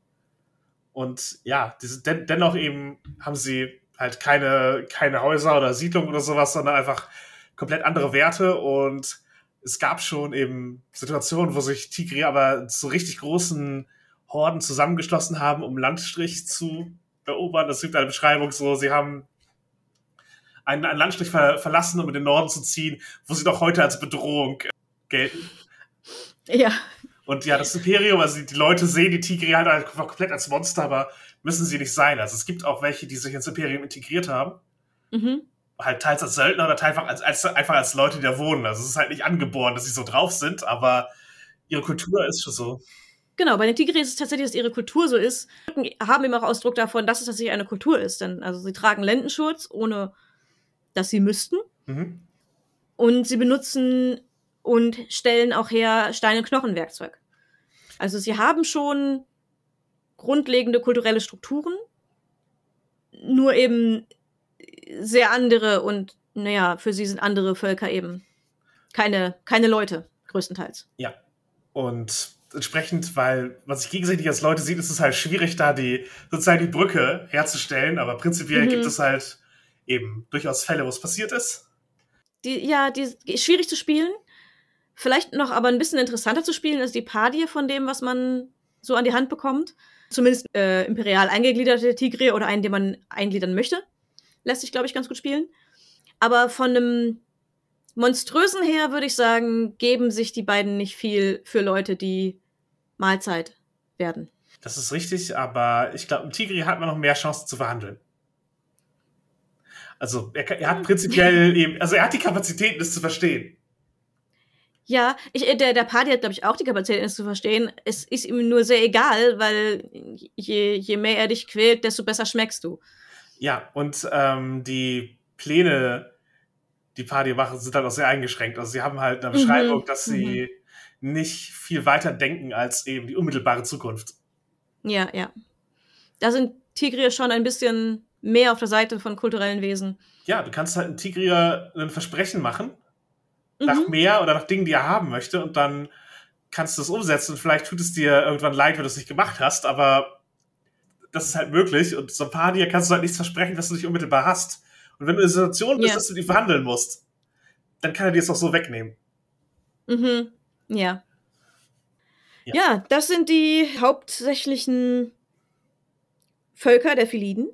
Und ja, diese, den, dennoch eben haben sie halt keine, keine Häuser oder Siedlungen oder sowas, sondern einfach komplett andere Werte. Und es gab schon eben Situationen, wo sich Tigrier aber zu richtig großen Horden zusammengeschlossen haben, um Landstrich zu erobern. Es gibt eine Beschreibung so, sie haben einen, einen Landstrich ver, verlassen, um in den Norden zu ziehen, wo sie doch heute als Bedrohung äh, gelten. Ja. Und ja, das Imperium, also die, die Leute sehen die Tigrier halt einfach komplett als Monster, aber müssen sie nicht sein. Also es gibt auch welche, die sich ins Imperium integriert haben. Mhm. Halt teils als Söldner oder teils als, als, einfach als Leute, die da wohnen. Also es ist halt nicht angeboren, dass sie so drauf sind, aber ihre Kultur ist schon so. Genau, bei den Tigriers ist es tatsächlich, dass ihre Kultur so ist. Haben eben auch Ausdruck davon, dass es tatsächlich eine Kultur ist. Denn also sie tragen Lendenschurz, ohne dass sie müssten. Mhm. Und sie benutzen und stellen auch her Stein- und Knochenwerkzeug. Also sie haben schon grundlegende kulturelle Strukturen, nur eben sehr andere und, naja, für sie sind andere Völker eben keine, keine Leute, größtenteils. Ja. Und entsprechend, weil man sich gegenseitig als Leute sieht, ist es halt schwierig, da die sozusagen die Brücke herzustellen, aber prinzipiell Mhm. gibt es halt eben durchaus Fälle, wo es passiert ist. Die, ja, die ist schwierig zu spielen. Vielleicht noch aber ein bisschen interessanter zu spielen ist die Pardie von dem, was man so an die Hand bekommt. Zumindest äh, imperial eingegliederte Tigrier oder einen, den man eingliedern möchte. Lässt sich, glaube ich, ganz gut spielen. Aber von einem Monströsen her, würde ich sagen, geben sich die beiden nicht viel für Leute, die Mahlzeit werden. Das ist richtig, aber ich glaube, im Tigri hat man noch mehr Chancen zu verhandeln. Also er, kann- er hat prinzipiell eben, also er hat die Kapazitäten, das zu verstehen. Ja, ich, äh, der, der Party hat, glaube ich, auch die Kapazität, es zu verstehen. Es ist ihm nur sehr egal, weil je, je mehr er dich quält, desto besser schmeckst du. Ja, und ähm, die Pläne, die Party machen, sind dann auch sehr eingeschränkt. Also sie haben halt eine Beschreibung, Mhm, dass sie nicht viel weiter denken als eben die unmittelbare Zukunft. Ja, ja. Da sind Tigrier schon ein bisschen mehr auf der Seite von kulturellen Wesen. Ja, du kannst halt einen Tigrier ein Versprechen machen, Mhm. nach mehr oder nach Dingen, die er haben möchte, und dann kannst du es umsetzen und vielleicht tut es dir irgendwann leid, wenn du es nicht gemacht hast, aber das ist halt möglich und so ein paar dir kannst du halt nichts versprechen, was du nicht unmittelbar hast. Und wenn du in einer Situation bist, Ja. dass du die verhandeln musst, dann kann er dir es auch so wegnehmen. Mhm. Ja. Ja. Ja, das sind die hauptsächlichen Völker der Philiden.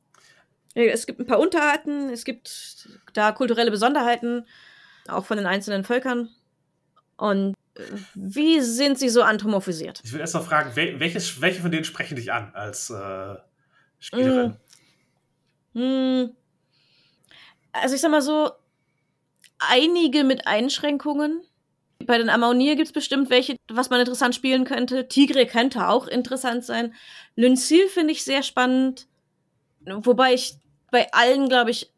Es gibt ein paar Unterarten, es gibt da kulturelle Besonderheiten, auch von den einzelnen Völkern. Und äh, wie sind sie so anthropomorphisiert? Ich will erst mal fragen, wel- welches, welche von denen sprechen dich an als äh, Spielerin? Mm. Mm. Also ich sag mal so, einige mit Einschränkungen. Bei den Amaunir gibt es bestimmt welche, was man interessant spielen könnte. Tigre könnte auch interessant sein. Lynsil finde ich sehr spannend. Wobei ich bei allen, glaube ich,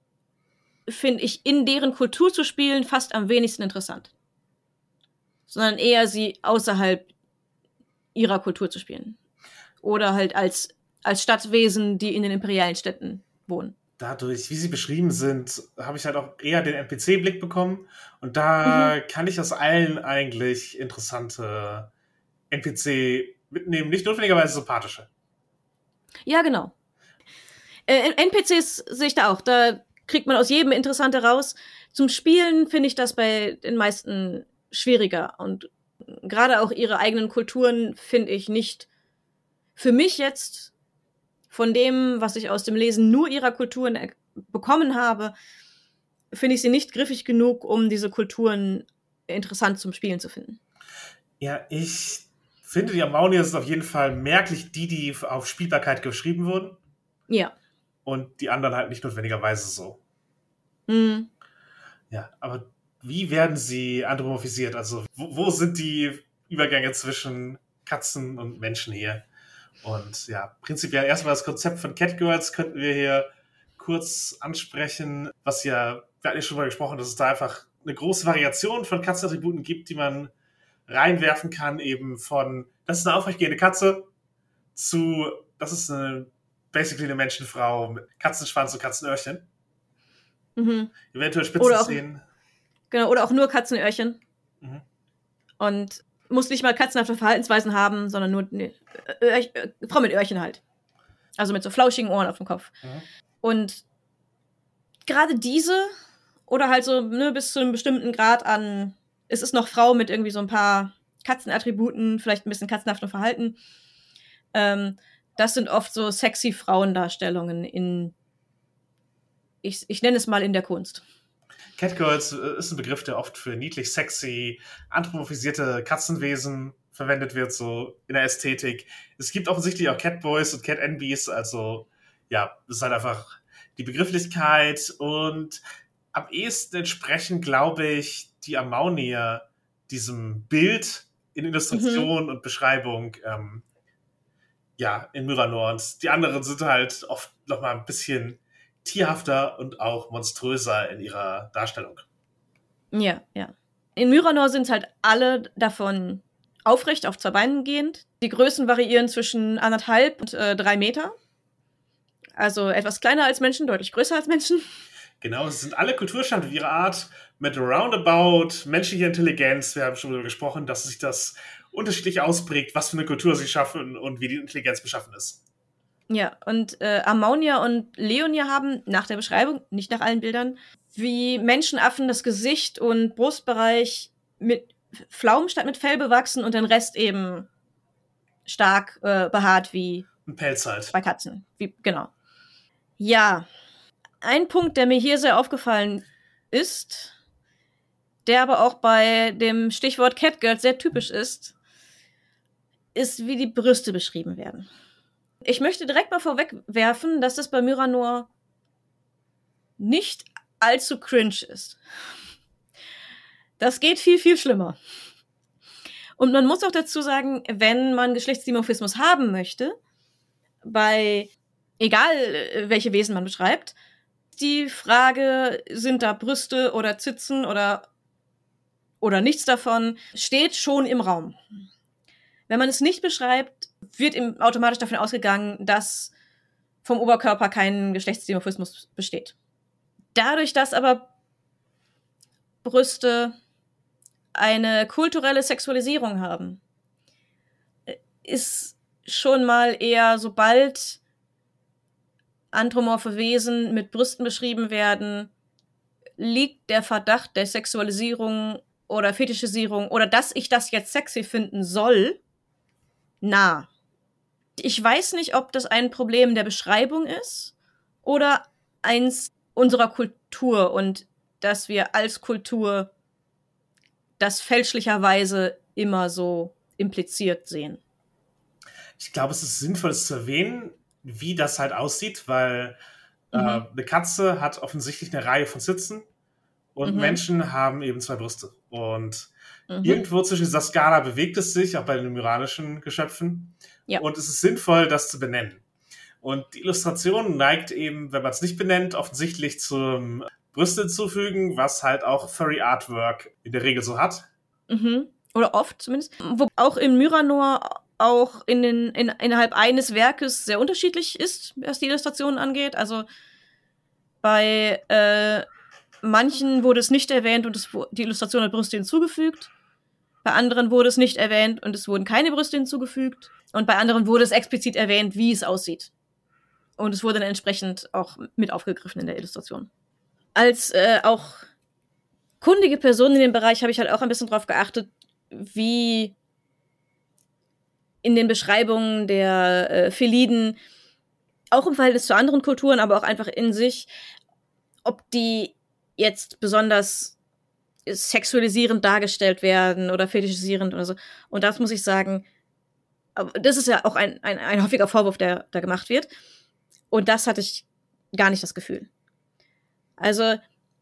finde ich in deren Kultur zu spielen fast am wenigsten interessant. Sondern eher sie außerhalb ihrer Kultur zu spielen. Oder halt als, als Stadtwesen, die in den imperialen Städten wohnen. Dadurch, wie sie beschrieben sind, habe ich halt auch eher den N P C-Blick bekommen. Und da mhm. kann ich aus allen eigentlich interessante N P C mitnehmen. Nicht notwendigerweise sympathische. Ja, genau. Äh, N P Cs sehe ich da auch. Da kriegt man aus jedem Interessante raus. Zum Spielen finde ich das bei den meisten schwieriger. Und gerade auch ihre eigenen Kulturen finde ich nicht für mich jetzt von dem, was ich aus dem Lesen nur ihrer Kulturen er- bekommen habe, finde ich sie nicht griffig genug, um diese Kulturen interessant zum Spielen zu finden. Ja, ich finde, die Amaunier sind auf jeden Fall merklich die, die auf Spielbarkeit geschrieben wurden. Ja. Und die anderen halt nicht notwendigerweise so. Mhm. Ja, aber wie werden sie anthropomorphisiert? Also, wo, wo sind die Übergänge zwischen Katzen und Menschen hier? Und ja, prinzipiell erstmal das Konzept von Catgirls könnten wir hier kurz ansprechen, was ja, wir hatten ja schon mal gesprochen, dass es da einfach eine große Variation von Katzenattributen gibt, die man reinwerfen kann, eben von, das ist eine aufrechtgehende Katze, zu, das ist eine, basically eine Menschenfrau mit Katzenschwanz und Katzenöhrchen. Mhm. Eventuell Spitzenzähnen. Genau, oder auch nur Katzenöhrchen. Mhm. Und muss nicht mal katzenhafte Verhaltensweisen haben, sondern nur ne, Öhrch, äh, Frau mit Öhrchen halt. Also mit so flauschigen Ohren auf dem Kopf. Mhm. Und gerade diese, oder halt so ne, bis zu einem bestimmten Grad an, es ist noch Frau mit irgendwie so ein paar Katzenattributen, vielleicht ein bisschen katzenhaftem Verhalten. Ähm, das sind oft so sexy Frauendarstellungen in, ich, ich nenne es mal in der Kunst. Catgirls ist ein Begriff, der oft für niedlich, sexy, anthropomorphisierte Katzenwesen verwendet wird, so in der Ästhetik. Es gibt offensichtlich auch Catboys und Cat-Enbies, also ja, das ist halt einfach die Begrifflichkeit und am ehesten entsprechen, glaube ich, die Amaunier diesem Bild in Illustration mhm. und Beschreibung ähm, ja, in Myranor. Und die anderen sind halt oft nochmal ein bisschen tierhafter und auch monströser in ihrer Darstellung. Ja, ja. In Myranor sind halt alle davon aufrecht auf zwei Beinen gehend. Die Größen variieren zwischen anderthalb und äh, drei Meter. Also etwas kleiner als Menschen, deutlich größer als Menschen. Genau, es sind alle Kulturstände ihrer Art mit roundabout menschlicher Intelligenz. Wir haben schon darüber gesprochen, dass sich das unterschiedlich ausprägt, was für eine Kultur sie schaffen und wie die Intelligenz beschaffen ist. Ja, und äh, Amaunia und Leonia haben nach der Beschreibung, nicht nach allen Bildern, wie Menschenaffen das Gesicht und Brustbereich mit Pflaumen statt mit Fell bewachsen und den Rest eben stark äh, behaart wie ein Pelz halt. Bei Katzen. Wie, genau. Ja, ein Punkt, der mir hier sehr aufgefallen ist, der aber auch bei dem Stichwort Catgirl sehr typisch ist, ist, wie die Brüste beschrieben werden. Ich möchte direkt mal vorwegwerfen, dass das bei Myranor nicht allzu cringe ist. Das geht viel, viel schlimmer. Und man muss auch dazu sagen, wenn man Geschlechtsdimorphismus haben möchte, bei egal welche Wesen man beschreibt, die Frage, sind da Brüste oder Zitzen oder, oder nichts davon, steht schon im Raum. Wenn man es nicht beschreibt, wird ihm automatisch davon ausgegangen, dass vom Oberkörper kein Geschlechtsdimorphismus besteht. Dadurch, dass aber Brüste eine kulturelle Sexualisierung haben, ist schon mal eher, sobald anthropomorphe Wesen mit Brüsten beschrieben werden, liegt der Verdacht der Sexualisierung oder Fetischisierung oder dass ich das jetzt sexy finden soll, nah. Ich weiß nicht, ob das ein Problem der Beschreibung ist oder eins unserer Kultur und dass wir als Kultur das fälschlicherweise immer so impliziert sehen. Ich glaube, es ist sinnvoll, es zu erwähnen, wie das halt aussieht, weil mhm. äh, eine Katze hat offensichtlich eine Reihe von Sitzen und mhm. Menschen haben eben zwei Brüste. Und mhm. irgendwo zwischen dieser Skala bewegt es sich, auch bei den myranischen Geschöpfen. Ja. Und es ist sinnvoll, das zu benennen. Und die Illustration neigt eben, wenn man es nicht benennt, offensichtlich zum Brüste hinzufügen, was halt auch Furry Artwork in der Regel so hat. Mhm. Oder oft zumindest. Wo auch in Myranor auch in den, in, innerhalb eines Werkes sehr unterschiedlich ist, was die Illustrationen angeht. Also bei äh, manchen wurde es nicht erwähnt und es, die Illustration hat Brüste hinzugefügt. Bei anderen wurde es nicht erwähnt und es wurden keine Brüste hinzugefügt. Und bei anderen wurde es explizit erwähnt, wie es aussieht. Und es wurde dann entsprechend auch mit aufgegriffen in der Illustration. Als äh, auch kundige Person in dem Bereich habe ich halt auch ein bisschen drauf geachtet, wie in den Beschreibungen der äh, Feliden, auch im Verhältnis zu anderen Kulturen, aber auch einfach in sich, ob die jetzt besonders sexualisierend dargestellt werden oder fetischisierend oder so. Und das muss ich sagen, das ist ja auch ein, ein, ein häufiger Vorwurf, der da gemacht wird. Und das hatte ich gar nicht das Gefühl. Also,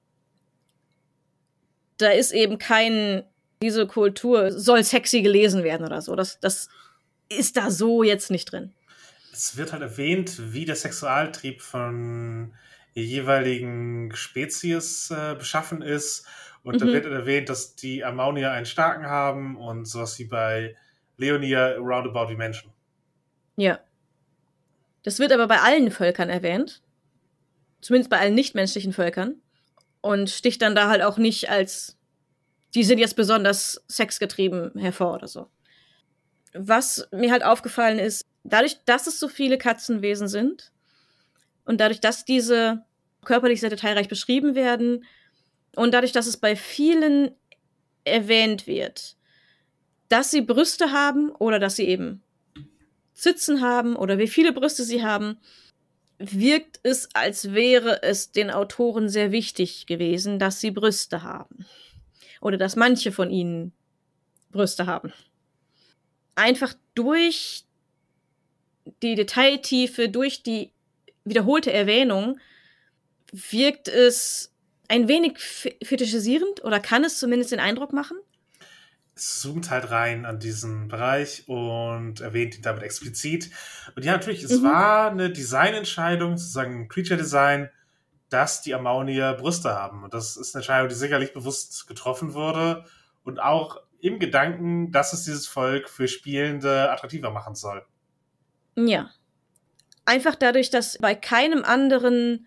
da ist eben kein, diese Kultur soll sexy gelesen werden oder so. Das, das ist da so jetzt nicht drin. Es wird halt erwähnt, wie der Sexualtrieb von der jeweiligen Spezies äh, beschaffen ist. Und mhm. da wird erwähnt, dass die Amaunier einen starken haben und sowas wie bei Leonia roundabout wie Menschen. Ja. Das wird aber bei allen Völkern erwähnt. Zumindest bei allen nichtmenschlichen Völkern. Und sticht dann da halt auch nicht als, die sind jetzt besonders sexgetrieben hervor oder so. Was mir halt aufgefallen ist, dadurch, dass es so viele Katzenwesen sind und dadurch, dass diese körperlich sehr detailreich beschrieben werden und dadurch, dass es bei vielen erwähnt wird, dass sie Brüste haben oder dass sie eben Zitzen haben oder wie viele Brüste sie haben, wirkt es, als wäre es den Autoren sehr wichtig gewesen, dass sie Brüste haben. Oder dass manche von ihnen Brüste haben. Einfach durch die Detailtiefe, durch die wiederholte Erwähnung wirkt es ein wenig fetischisierend oder kann es zumindest den Eindruck machen. Es zoomt halt rein an diesen Bereich und erwähnt ihn damit explizit. Und ja, natürlich, es mhm. war eine Designentscheidung, sozusagen ein Creature-Design, dass die Amaunier Brüste haben. Und das ist eine Entscheidung, die sicherlich bewusst getroffen wurde und auch im Gedanken, dass es dieses Volk für Spielende attraktiver machen soll. Ja. Einfach dadurch, dass bei keinem anderen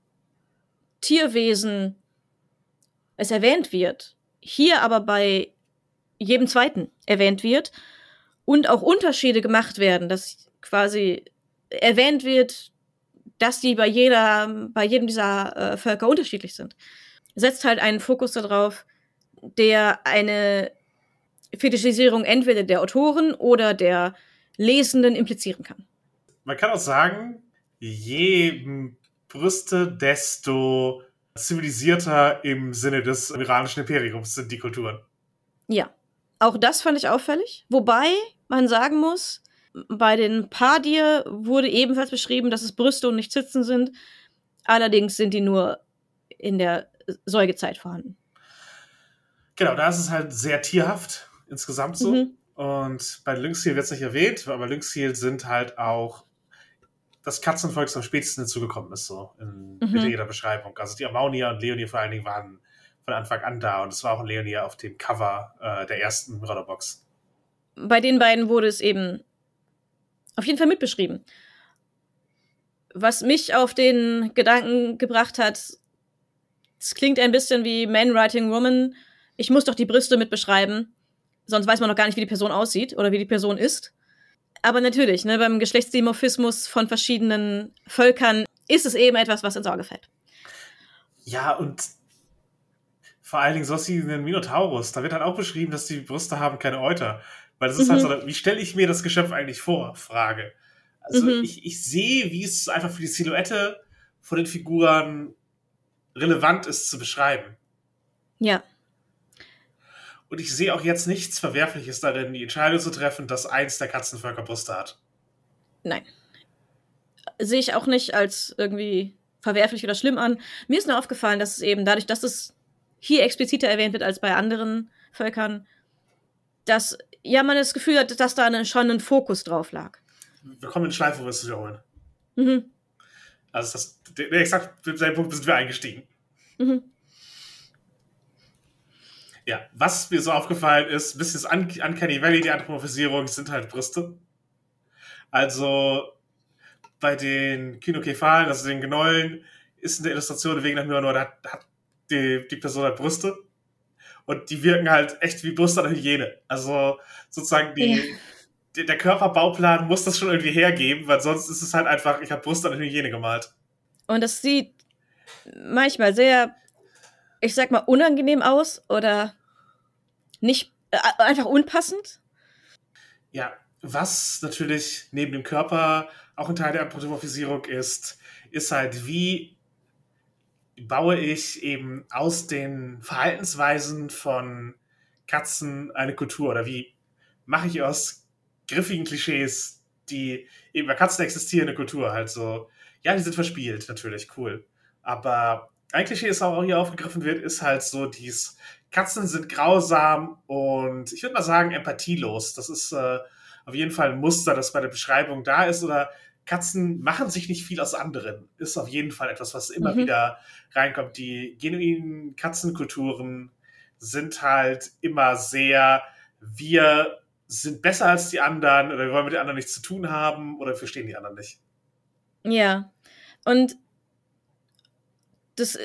Tierwesen es erwähnt wird, hier aber bei jedem zweiten erwähnt wird und auch Unterschiede gemacht werden, dass quasi erwähnt wird, dass die bei jeder, bei jedem dieser äh, Völker unterschiedlich sind. Setzt halt einen Fokus darauf, der eine Fetischisierung entweder der Autoren oder der Lesenden implizieren kann. Man kann auch sagen, je Brüste, desto zivilisierter im Sinne des iranischen Imperiums sind die Kulturen. Ja, auch das fand ich auffällig. Wobei man sagen muss, bei den Padir wurde ebenfalls beschrieben, dass es Brüste und nicht Zitzen sind. Allerdings sind die nur in der Säugezeit vorhanden. Genau, da ist es halt sehr tierhaft insgesamt so. Mhm. Und bei Lynxil wird es nicht erwähnt, aber Lynxil sind halt auch das Katzenvolk, das am spätesten hinzugekommen ist, so in, mhm. in jeder Beschreibung. Also die Amaunier und Leonie vor allen Dingen waren von Anfang an da und es war auch ein Leonie auf dem Cover äh, der ersten Mörderbox. bei den beiden wurde es eben auf jeden Fall mitbeschrieben. Was mich auf den Gedanken gebracht hat, es klingt ein bisschen wie Man Writing Woman. Ich muss doch die Brüste mit beschreiben, sonst weiß man noch gar nicht, wie die Person aussieht oder wie die Person ist. Aber natürlich, ne, beim Geschlechtsdimorphismus von verschiedenen Völkern ist es eben etwas, was ins Auge fällt. Ja, und vor allen Dingen sowas wie ein Minotaurus. Da wird halt auch beschrieben, dass die Brüste haben keine Euter. Weil das ist mhm. halt so eine, wie stelle ich mir das Geschöpf eigentlich vor? Frage. Also mhm. ich, ich sehe, wie es einfach für die Silhouette von den Figuren relevant ist zu beschreiben. Ja. Und ich sehe auch jetzt nichts Verwerfliches darin, die Entscheidung zu treffen, dass eins der Katzenvölker Brüste hat. Nein. Sehe ich auch nicht als irgendwie verwerflich oder schlimm an. Mir ist nur aufgefallen, dass es eben dadurch, dass es hier expliziter erwähnt wird als bei anderen Völkern, dass ja man das Gefühl hat, dass da eine, schon ein Fokus drauf lag. Wir kommen in den Schleife, wo wir es wiederholen. Mhm. Also das, der, der exakt mit seinem Punkt sind wir eingestiegen. Mhm. Ja, was mir so aufgefallen ist, ein bisschen das Uncanny Valley, die Anthropomorphisierung, sind halt Brüste. Also bei den Kynocephalen, also den Gnollen, ist in der Illustration wegen der Myranor, da hat, hat die, die Person halt Brüste. Und die wirken halt echt wie Brüste an der Hyäne. Also sozusagen die, ja. die, der Körperbauplan muss das schon irgendwie hergeben, weil sonst ist es halt einfach, ich habe Brüste an der Hyäne gemalt. Und das sieht manchmal sehr, ich sag mal, unangenehm aus oder nicht, äh, einfach unpassend. Ja, was natürlich neben dem Körper auch ein Teil der Anthropomorphisierung ist, ist halt, wie baue ich eben aus den Verhaltensweisen von Katzen eine Kultur oder wie mache ich aus griffigen Klischees, die eben bei Katzen existieren, eine Kultur halt so. Ja, die sind verspielt, natürlich, cool. Aber ein Klischee, das auch hier aufgegriffen wird, ist halt so dies, Katzen sind grausam und ich würde mal sagen empathielos. Das ist äh, auf jeden Fall ein Muster, das bei der Beschreibung da ist, oder Katzen machen sich nicht viel aus anderen. Ist auf jeden Fall etwas, was immer mhm. wieder reinkommt. Die genuinen Katzenkulturen sind halt immer sehr, wir sind besser als die anderen oder wir wollen mit den anderen nichts zu tun haben oder wir verstehen die anderen nicht. Ja, und das,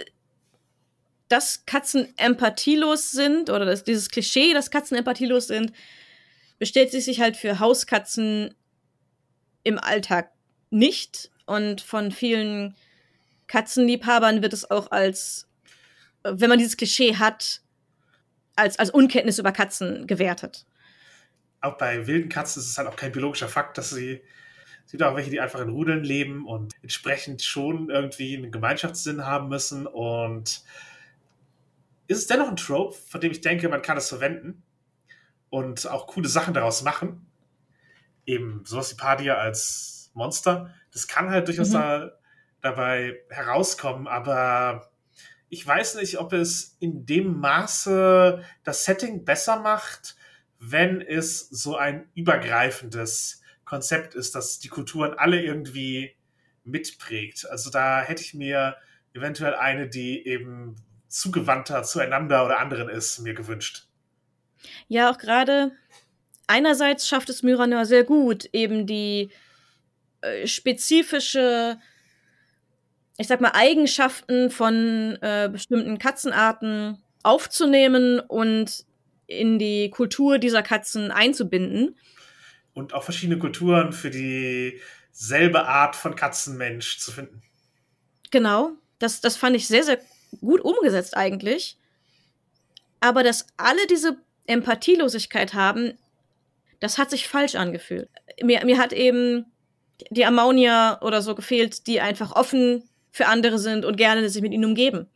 dass Katzen empathielos sind oder dass dieses Klischee, dass Katzen empathielos sind, bestätigt sich halt für Hauskatzen im Alltag nicht. Und von vielen Katzenliebhabern wird es auch als, wenn man dieses Klischee hat, als, als Unkenntnis über Katzen gewertet. Auch bei wilden Katzen ist es halt auch kein biologischer Fakt, dass sie, es gibt auch welche, die einfach in Rudeln leben und entsprechend schon irgendwie einen Gemeinschaftssinn haben müssen. Und ist es dennoch ein Trope, von dem ich denke, man kann es verwenden und auch coole Sachen daraus machen. Eben sowas wie Padia als Monster. Das kann halt durchaus mhm. da, dabei herauskommen, aber ich weiß nicht, ob es in dem Maße das Setting besser macht, wenn es so ein übergreifendes Konzept ist, das die Kulturen alle irgendwie mitprägt. Also da hätte ich mir eventuell eine, die eben zugewandter zueinander oder anderen ist, mir gewünscht. Ja, auch gerade einerseits schafft es Myranor sehr gut, eben die äh, spezifische, ich sag mal, Eigenschaften von äh, bestimmten Katzenarten aufzunehmen und in die Kultur dieser Katzen einzubinden. Und auch verschiedene Kulturen für dieselbe Art von Katzenmensch zu finden. Genau, das, das fand ich sehr, sehr gut umgesetzt eigentlich. Aber dass alle diese Empathielosigkeit haben, das hat sich falsch angefühlt. Mir, mir hat eben die Amaunier oder so gefehlt, die einfach offen für andere sind und gerne sich mit ihnen umgeben.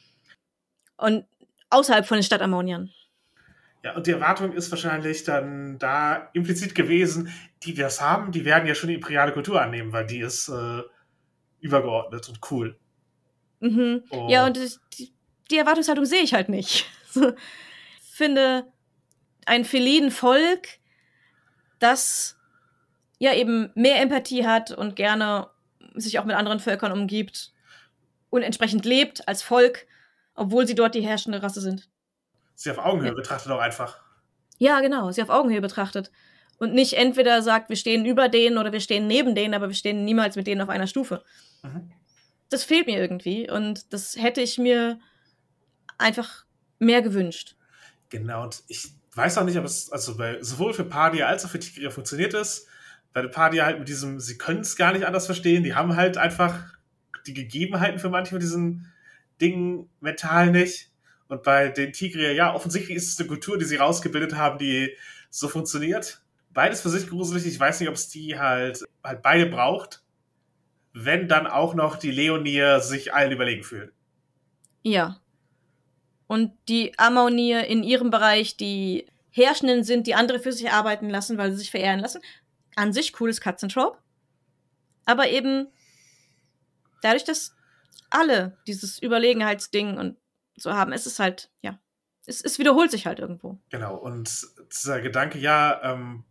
Und außerhalb von den Stadtammoniern. Ja, und die Erwartung ist wahrscheinlich dann da implizit gewesen, die, die das haben, die werden ja schon die imperiale Kultur annehmen, weil die ist äh, übergeordnet und cool. Mhm. Oh. Ja, und die, die Erwartungshaltung sehe ich halt nicht. Ich finde, ein Feliden-Volk, das ja eben mehr Empathie hat und gerne sich auch mit anderen Völkern umgibt und entsprechend lebt als Volk, obwohl sie dort die herrschende Rasse sind. Sie auf Augenhöhe ja. betrachtet auch einfach. Ja, genau, sie auf Augenhöhe betrachtet. Und nicht entweder sagt, wir stehen über denen oder wir stehen neben denen, aber wir stehen niemals mit denen auf einer Stufe. Mhm. Das fehlt mir irgendwie und das hätte ich mir einfach mehr gewünscht. Genau, und ich weiß auch nicht, ob es also bei, sowohl für Padia als auch für Tigria funktioniert ist. Bei Padia halt mit diesem, sie können es gar nicht anders verstehen, die haben halt einfach die Gegebenheiten für manche mit diesen Dingen mental nicht. Und bei den Tigrier, ja, offensichtlich ist es eine Kultur, die sie rausgebildet haben, die so funktioniert. Beides für sich gruselig, ich weiß nicht, ob es die halt, halt beide braucht, wenn dann auch noch die Leonir sich allen überlegen fühlen. Ja. Und die Ammonir in ihrem Bereich, die Herrschenden sind, die andere für sich arbeiten lassen, weil sie sich verehren lassen. An sich cooles Katzentrope. Aber eben dadurch, dass alle dieses Überlegenheitsding und so haben, ist es halt, ja, es, es wiederholt sich halt irgendwo. Genau, und dieser Gedanke, ja, ähm,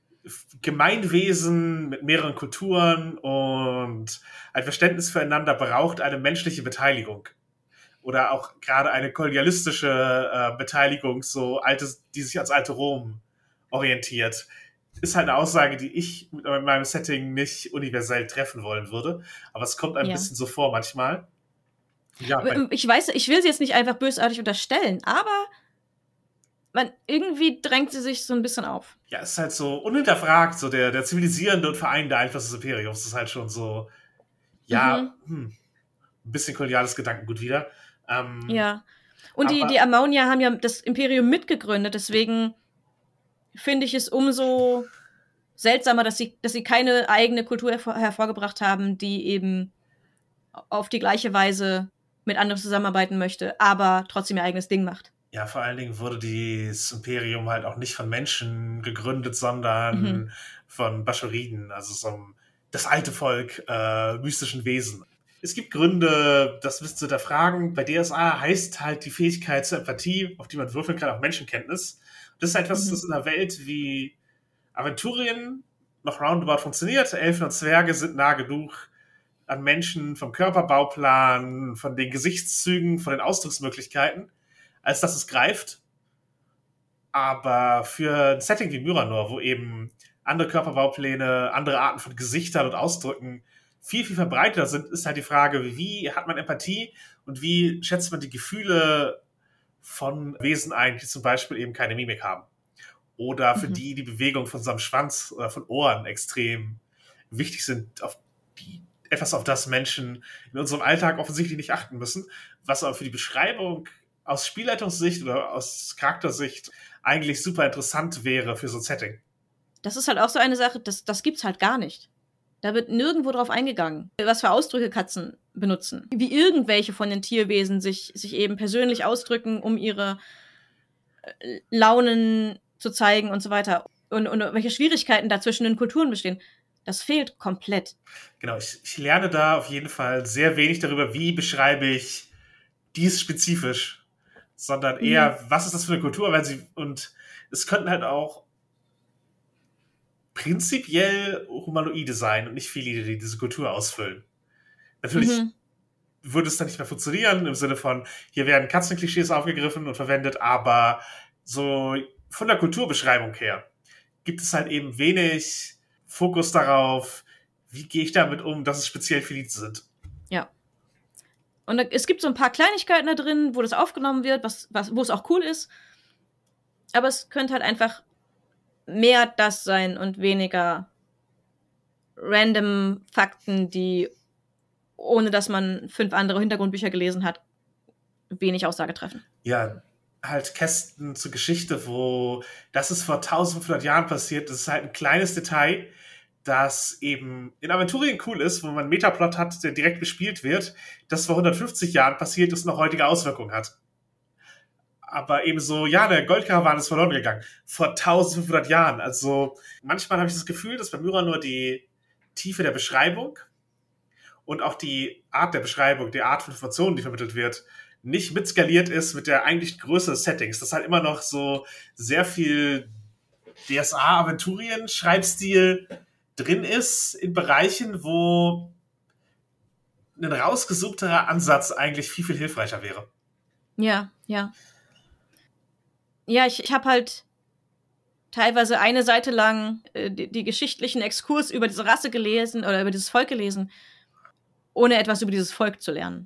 Gemeinwesen mit mehreren Kulturen und ein Verständnis füreinander braucht eine menschliche Beteiligung. Oder auch gerade eine kolonialistische äh, Beteiligung, so altes, die sich ans alte Rom orientiert. Ist halt eine Aussage, die ich mit meinem Setting nicht universell treffen wollen würde. Aber es kommt ein Ja. bisschen so vor manchmal. Ja, bei, Ich weiß, ich will sie jetzt nicht einfach bösartig unterstellen, aber man, irgendwie drängt sie sich so ein bisschen auf. ja, es ist halt so unhinterfragt, so der, der zivilisierende und vereinende Einfluss des Imperiums ist halt schon so, ja, Mhm. hm, ein bisschen koloniales Gedankengut wieder. Ähm, Ja. Und die, aber- die Ammonier haben ja das Imperium mitgegründet, deswegen finde ich es umso seltsamer, dass sie, dass sie keine eigene Kultur hervor, hervorgebracht haben, die eben auf die gleiche Weise mit anderen zusammenarbeiten möchte, aber trotzdem ihr eigenes Ding macht. Ja, vor allen Dingen wurde das Imperium halt auch nicht von Menschen gegründet, sondern Mhm. von Baschoriden, also so einem- das alte Volk äh, mystischen Wesen. Es gibt Gründe, das Wissen zu hinterfragen. Bei D S A heißt halt die Fähigkeit zur Empathie, auf die man würfeln kann, auch Menschenkenntnis. Das ist etwas, Mhm. das in einer Welt wie Aventurien noch roundabout funktioniert. Elfen und Zwerge sind nah genug an Menschen vom Körperbauplan, von den Gesichtszügen, von den Ausdrucksmöglichkeiten, als dass es greift. Aber für ein Setting wie Myranor, wo eben andere Körperbaupläne, andere Arten von Gesichtern und Ausdrücken viel, viel verbreiteter sind, ist halt die Frage, wie hat man Empathie und wie schätzt man die Gefühle von Wesen ein, die zum Beispiel eben keine Mimik haben. Oder für Mhm. die die Bewegung von seinem Schwanz oder von Ohren extrem wichtig sind, auf die, etwas, auf das Menschen in unserem Alltag offensichtlich nicht achten müssen, was aber für die Beschreibung aus Spielleitungssicht oder aus Charaktersicht eigentlich super interessant wäre für so ein Setting. Das ist halt auch so eine Sache, das, das gibt's halt gar nicht. Da wird nirgendwo drauf eingegangen, was für Ausdrücke Katzen benutzen. Wie irgendwelche von den Tierwesen sich, sich eben persönlich ausdrücken, um ihre äh, Launen zu zeigen und so weiter. Und, und welche Schwierigkeiten da zwischen den Kulturen bestehen. Das fehlt komplett. Genau, ich, ich lerne da auf jeden Fall sehr wenig darüber, wie beschreibe ich dies spezifisch, sondern eher, mhm. was ist das für eine Kultur, weil sie, und es könnten halt auch prinzipiell Humanoide sein und nicht viele, die diese Kultur ausfüllen. Natürlich mhm. würde es dann nicht mehr funktionieren, im Sinne von, hier werden Katzenklischees aufgegriffen und verwendet, aber so von der Kulturbeschreibung her gibt es halt eben wenig Fokus darauf, wie gehe ich damit um, dass es speziell Felize sind. Ja. Und da, es gibt so ein paar Kleinigkeiten da drin, wo das aufgenommen wird, was, was, wo es auch cool ist. Aber es könnte halt einfach mehr das sein und weniger random Fakten, die, ohne dass man fünf andere Hintergrundbücher gelesen hat, wenig Aussage treffen. Ja, halt Kästen zur Geschichte, wo das ist vor eintausendfünfhundert Jahren passiert. Das ist halt ein kleines Detail, das eben in Aventurien cool ist, wo man einen Metaplot hat, der direkt bespielt wird, das vor hundertfünfzig Jahren passiert ist und noch heutige Auswirkungen hat. Aber eben so, ja, der Goldkarawan ist verloren gegangen. Vor eintausendfünfhundert Jahren. Also manchmal habe ich das Gefühl, dass bei Myranor die Tiefe der Beschreibung und auch die Art der Beschreibung, die Art von Informationen, die vermittelt wird, nicht mitskaliert ist mit der eigentlichen Größe des Settings. Das halt immer noch so sehr viel D S A-Aventurien-Schreibstil drin ist in Bereichen, wo ein rausgesuchterer Ansatz eigentlich viel, viel hilfreicher wäre. Ja, ja. Ja, ich, ich habe halt teilweise eine Seite lang äh, die, die geschichtlichen Exkurs über diese Rasse gelesen oder über dieses Volk gelesen, ohne etwas über dieses Volk zu lernen.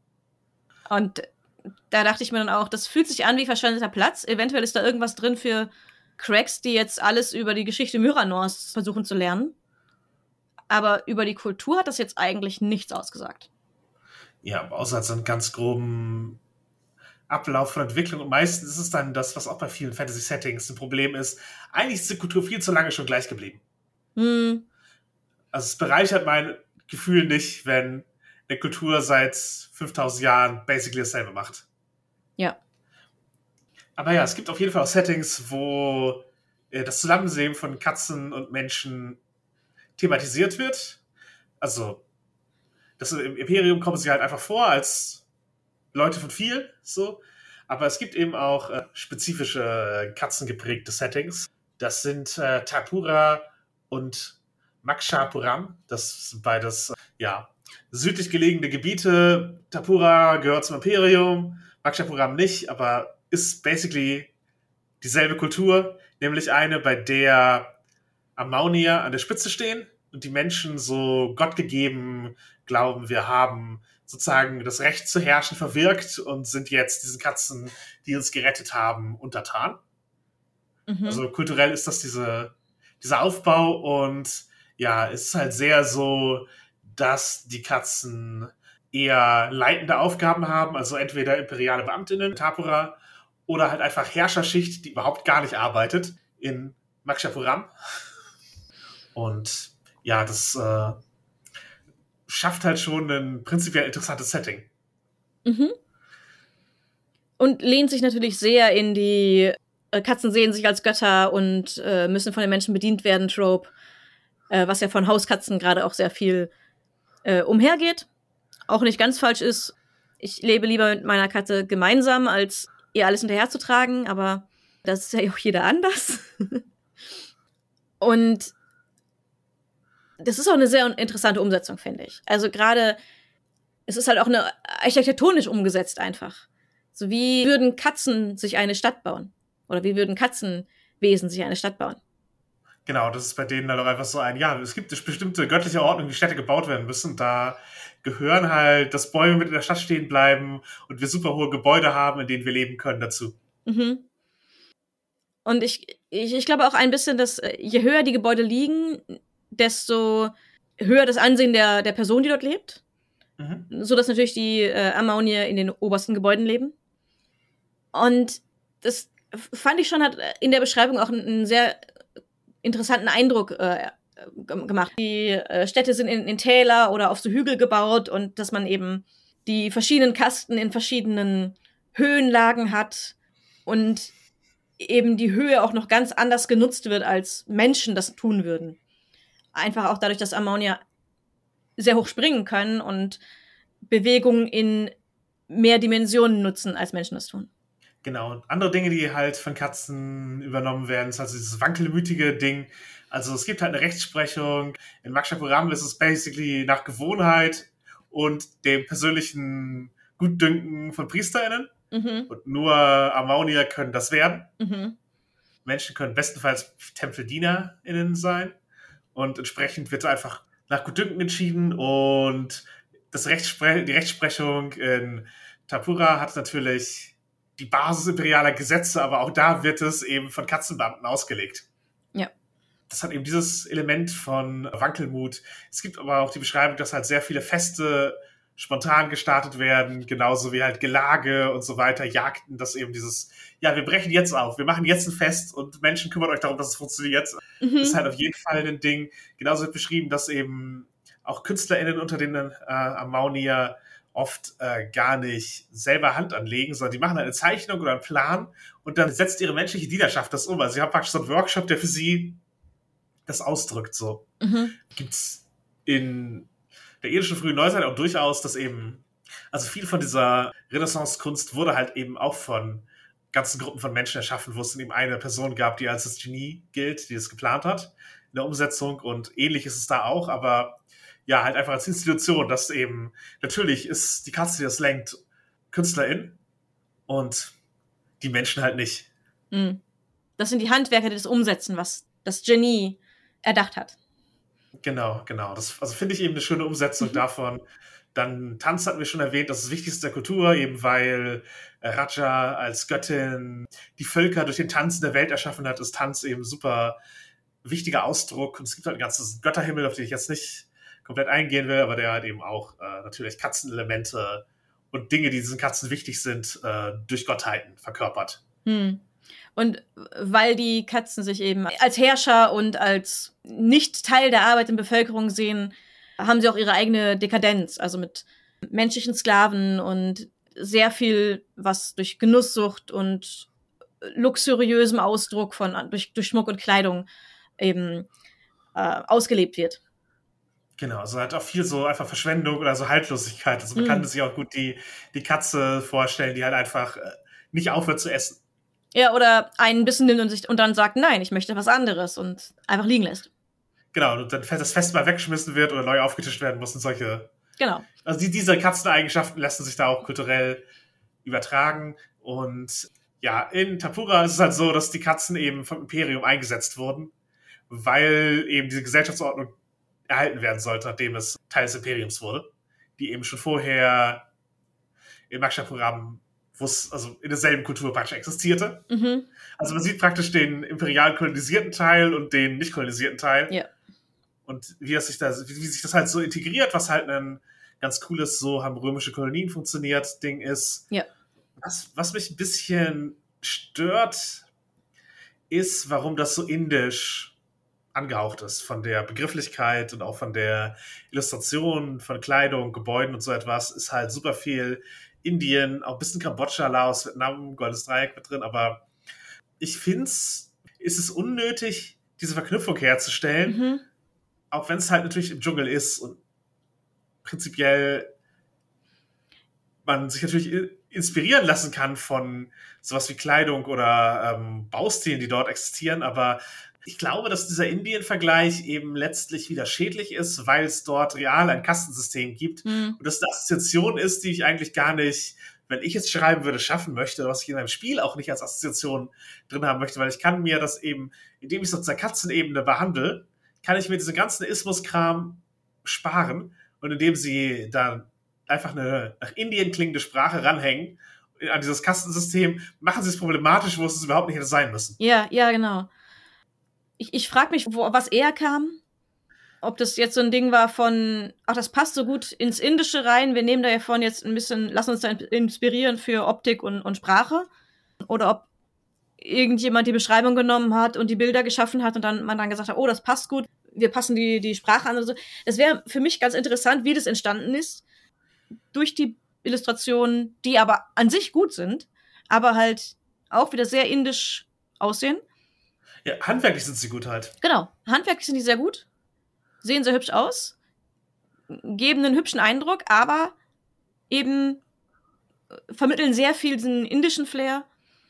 Und da dachte ich mir dann auch, das fühlt sich an wie verschwendeter Platz. Eventuell ist da irgendwas drin für Cracks, die jetzt alles über die Geschichte Myranors versuchen zu lernen. Aber über die Kultur hat das jetzt eigentlich nichts ausgesagt. Ja, außer so einen ganz groben Ablauf von Entwicklung. Und meistens ist es dann das, was auch bei vielen Fantasy-Settings ein Problem ist. Eigentlich ist die Kultur viel zu lange schon gleich geblieben. Hm. Also es bereichert mein Gefühl nicht, wenn eine Kultur seit fünftausend Jahren basically dasselbe macht. Ja. Aber ja, es gibt auf jeden Fall auch Settings, wo äh, das Zusammenleben von Katzen und Menschen thematisiert wird. Also das, im Imperium kommen sie halt einfach vor als Leute von viel, so. Aber es gibt eben auch äh, spezifische äh, katzengeprägte Settings. Das sind äh, Tapura und Makshapuram. Das sind beides, äh, ja, südlich gelegene Gebiete. Tapura gehört zum Imperium, Makshapuram nicht, aber ist basically dieselbe Kultur, nämlich eine, bei der Amaunier an der Spitze stehen und die Menschen so gottgegeben glauben, wir haben sozusagen das Recht zu herrschen verwirkt und sind jetzt diesen Katzen, die uns gerettet haben, untertan. Mhm. Also kulturell ist das diese, dieser Aufbau und ja, es ist halt sehr so, dass die Katzen eher leitende Aufgaben haben, also entweder imperiale Beamtinnen, Tapura, oder halt einfach Herrscherschicht, die überhaupt gar nicht arbeitet, in Makshapuram. Und ja, das äh, schafft halt schon ein prinzipiell interessantes Setting. Mhm. Und lehnt sich natürlich sehr in die äh, Katzen sehen sich als Götter und äh, müssen von den Menschen bedient werden, Trope, äh, was ja von Hauskatzen gerade auch sehr viel äh, umhergeht. Auch nicht ganz falsch ist. Ich lebe lieber mit meiner Katze gemeinsam, als ihr alles hinterherzutragen, aber das ist ja auch jeder anders. Und das ist auch eine sehr interessante Umsetzung, finde ich. Also gerade, es ist halt auch eine architektonisch umgesetzt einfach. So wie würden Katzen sich eine Stadt bauen? Oder wie würden Katzenwesen sich eine Stadt bauen? Genau, das ist bei denen dann auch einfach so ein, ja, es gibt eine bestimmte göttliche Ordnung, wie Städte gebaut werden müssen. Da gehören halt, dass Bäume mit in der Stadt stehen bleiben und wir super hohe Gebäude haben, in denen wir leben können, dazu. Mhm. Und ich, ich, ich glaube auch ein bisschen, dass je höher die Gebäude liegen, desto höher das Ansehen der, der Person, die dort lebt. Mhm. So dass natürlich die äh, Amaunier in den obersten Gebäuden leben. Und das fand ich schon, hat in der Beschreibung auch einen, einen sehr interessanten Eindruck äh, gemacht. Die äh, Städte sind in, in Täler oder auf so Hügel gebaut und dass man eben die verschiedenen Kasten in verschiedenen Höhenlagen hat und eben die Höhe auch noch ganz anders genutzt wird, als Menschen das tun würden. Einfach auch dadurch, dass Amaunier sehr hoch springen können und Bewegungen in mehr Dimensionen nutzen, als Menschen das tun. Genau, und andere Dinge, die halt von Katzen übernommen werden, ist also dieses wankelmütige Ding. Also es gibt halt eine Rechtsprechung. In Makshapuram ist es basically nach Gewohnheit und dem persönlichen Gutdünken von PriesterInnen. Mhm. Und nur Amaunier können das werden. Mhm. Menschen können bestenfalls TempeldienerInnen sein. Und entsprechend wird einfach nach Gutdünken entschieden. Und das Rechtspre- die Rechtsprechung in Tapura hat natürlich die Basis imperialer Gesetze, aber auch da wird es eben von Katzenbeamten ausgelegt. Ja. Das hat eben dieses Element von Wankelmut. Es gibt aber auch die Beschreibung, dass halt sehr viele Feste spontan gestartet werden, genauso wie halt Gelage und so weiter, Jagden, dass eben dieses, ja, wir brechen jetzt auf, wir machen jetzt ein Fest und Menschen kümmern euch darum, dass es funktioniert. Mhm. Das ist halt auf jeden Fall ein Ding. Genauso wird beschrieben, dass eben auch KünstlerInnen unter denen äh, Amaunier oft äh, gar nicht selber Hand anlegen, sondern die machen eine Zeichnung oder einen Plan und dann setzt ihre menschliche Dienerschaft das um. Also sie haben praktisch so einen Workshop, der für sie das ausdrückt. So. Mhm. Gibt's in der irdischen frühen Neuzeit auch durchaus, dass eben, also viel von dieser Renaissance-Kunst wurde halt eben auch von ganzen Gruppen von Menschen erschaffen, wo es eben eine Person gab, die als das Genie gilt, die es geplant hat in der Umsetzung und ähnlich ist es da auch, aber ja, halt einfach als Institution, dass eben, natürlich ist die Katze, die das lenkt, Künstlerin und die Menschen halt nicht. Mhm. Das sind die Handwerker, die das umsetzen, was das Genie erdacht hat. Genau, genau. Das also finde ich eben eine schöne Umsetzung Mhm. davon. Dann Tanz hatten wir schon erwähnt, das ist das Wichtigste der Kultur, eben weil äh, Raja als Göttin die Völker durch den Tanz in der Welt erschaffen hat, ist Tanz eben super wichtiger Ausdruck. Und es gibt halt ein ganzes Götterhimmel, auf den ich jetzt nicht komplett eingehen will, aber der hat eben auch äh, natürlich Katzenelemente und Dinge, die diesen Katzen wichtig sind, äh, durch Gottheiten verkörpert. Hm. Und weil die Katzen sich eben als Herrscher und als nicht Teil der arbeitenden Bevölkerung sehen, haben sie auch ihre eigene Dekadenz, also mit menschlichen Sklaven und sehr viel, was durch Genusssucht und luxuriösem Ausdruck von durch, durch Schmuck und Kleidung eben äh, ausgelebt wird. Genau, also halt auch viel so einfach Verschwendung oder so Haltlosigkeit. Also man Mm. kann sich auch gut die, die Katze vorstellen, die halt einfach äh, nicht aufhört zu essen. Ja, oder einen Bissen nimmt und, sich, und dann sagt, nein, ich möchte was anderes und einfach liegen lässt. Genau, und dann das Fest mal weggeschmissen wird oder neu aufgetischt werden muss und solche. Genau. Also die, diese Katzeneigenschaften lassen sich da auch kulturell übertragen. Und ja, in Tapura ist es halt so, dass die Katzen eben vom Imperium eingesetzt wurden, weil eben diese Gesellschaftsordnung erhalten werden sollte, nachdem es Teil des Imperiums wurde, die eben schon vorher im Maksha-Programm, wo es also in derselben Kultur praktisch existierte. Mhm. Also man sieht praktisch den imperial kolonisierten Teil und den nicht kolonisierten Teil. Ja. Und wie, das sich da, wie, wie sich das halt so integriert, was halt ein ganz cooles, so haben römische Kolonien funktioniert, Ding ist. Ja. Was, was mich ein bisschen stört, ist, warum das so indisch angehaucht ist, von der Begrifflichkeit und auch von der Illustration, von Kleidung, Gebäuden und so etwas, ist halt super viel Indien, auch ein bisschen Kambodscha, Laos, Vietnam, Goldenes Dreieck mit drin, aber ich finde es, ist es unnötig, diese Verknüpfung herzustellen, Mhm. auch wenn es halt natürlich im Dschungel ist und prinzipiell man sich natürlich inspirieren lassen kann von sowas wie Kleidung oder ähm, Baustilen, die dort existieren, aber ich glaube, dass dieser Indien-Vergleich eben letztlich wieder schädlich ist, weil es dort real ein Kastensystem gibt Mhm. und das eine Assoziation ist, die ich eigentlich gar nicht, wenn ich jetzt schreiben würde, schaffen möchte, was ich in einem Spiel auch nicht als Assoziation drin haben möchte, weil ich kann mir das eben, indem ich es auf der Katzenebene behandle, kann ich mir diesen ganzen Ismus-Kram sparen und indem sie dann einfach eine nach Indien klingende Sprache ranhängen an dieses Kastensystem, machen sie es problematisch, wo es überhaupt nicht hätte sein müssen. Ja, ja, genau. Ich, ich frage mich, wo, was eher kam. Ob das jetzt so ein Ding war von, ach, das passt so gut ins Indische rein, wir nehmen da davon jetzt ein bisschen, lassen uns da inspirieren für Optik und, und Sprache. Oder ob irgendjemand die Beschreibung genommen hat und die Bilder geschaffen hat und dann man dann gesagt hat, oh, das passt gut, wir passen die, die Sprache an oder so. Das wäre für mich ganz interessant, wie das entstanden ist. Durch die Illustrationen, die aber an sich gut sind, aber halt auch wieder sehr indisch aussehen. Ja, handwerklich sind sie gut halt. Genau, handwerklich sind die sehr gut, sehen sehr hübsch aus, geben einen hübschen Eindruck, aber eben vermitteln sehr viel diesen indischen Flair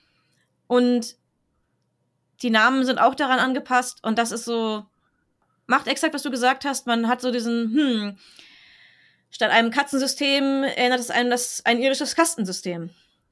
und die Namen sind auch daran angepasst und das ist so, macht exakt, was du gesagt hast, man hat so diesen, hm, statt einem Katzensystem erinnert es einem das ein irisches Kastensystem.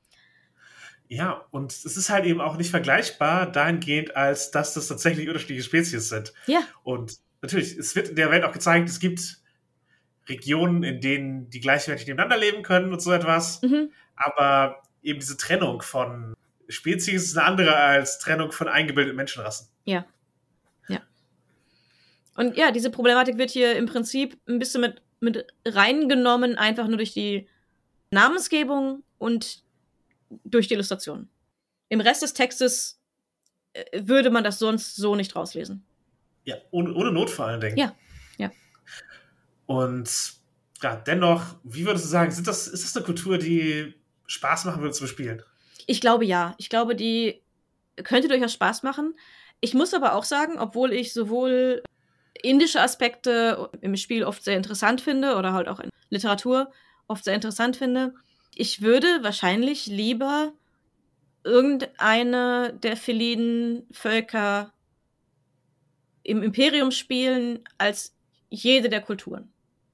Ja, und es ist halt eben auch nicht vergleichbar dahingehend, als dass das tatsächlich unterschiedliche Spezies sind. Ja. Und natürlich, es wird in der Welt auch gezeigt, es gibt Regionen, in denen die gleichwertig nebeneinander leben können und so etwas. Mhm. Aber eben diese Trennung von Spezies ist eine andere als Trennung von eingebildeten Menschenrassen. Ja. Ja. Und ja, diese Problematik wird hier im Prinzip ein bisschen mit, mit reingenommen, einfach nur durch die Namensgebung und durch die Illustration. Im Rest des Textes äh, würde man das sonst so nicht rauslesen. Ja, ohne, ohne Not vor allen Dingen. Ja, ja. Und ja, dennoch, wie würdest du sagen, sind das, ist das eine Kultur, die Spaß machen würde zu bespielen? Ich glaube ja. Ich glaube, die könnte durchaus Spaß machen. Ich muss aber auch sagen, obwohl ich sowohl indische Aspekte im Spiel oft sehr interessant finde oder halt auch in Literatur oft sehr interessant finde, ich würde wahrscheinlich lieber irgendeine der feliden Völker im Imperium spielen als jede der Kulturen.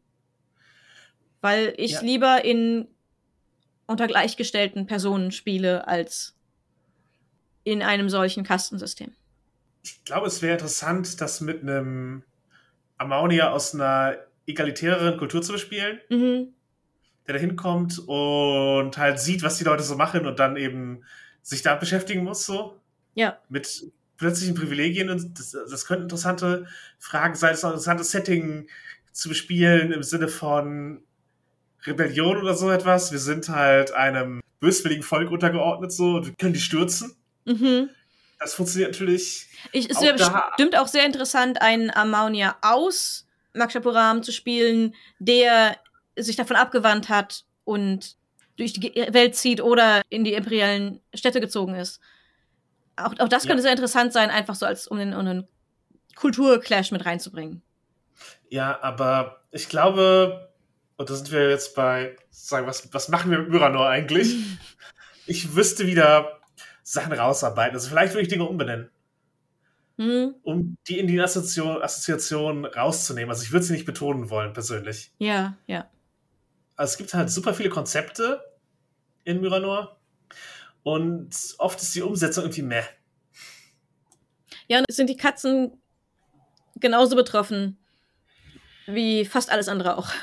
Weil ich Ja. lieber in unter gleichgestellten Personen spiele als in einem solchen Kastensystem. Ich glaube, es wäre interessant, das mit einem Amaunier aus einer egalitäreren Kultur zu bespielen, Mhm. der da hinkommt und halt sieht, was die Leute so machen und dann eben sich da beschäftigen muss, so. Ja. Mit plötzlichen Privilegien. Und das, das könnten interessante Fragen sein, das ist auch ein interessantes Setting zu bespielen im Sinne von Rebellion oder so etwas. Wir sind halt einem böswilligen Volk untergeordnet, so, und wir können die stürzen. Mhm. Das funktioniert natürlich. Ich, es auch wäre da. bestimmt auch sehr interessant, einen Amaunier aus Makshapuram zu spielen, der sich davon abgewandt hat und durch die Welt zieht oder in die imperialen Städte gezogen ist. Auch, auch das könnte Ja. sehr interessant sein, einfach so als um den, um den Kulturclash mit reinzubringen. Ja, aber ich glaube, und da sind wir jetzt bei, sagen, was, was machen wir mit Myranor eigentlich? Ich wüsste wieder Sachen rausarbeiten. Also vielleicht würde ich Dinge umbenennen, Hm? um die in die Assoziation, Assoziation rauszunehmen. Also ich würde sie nicht betonen wollen, persönlich. Ja, ja. Also es gibt halt super viele Konzepte in Myranor und oft ist die Umsetzung irgendwie meh. Ja, und es sind die Katzen genauso betroffen wie fast alles andere auch.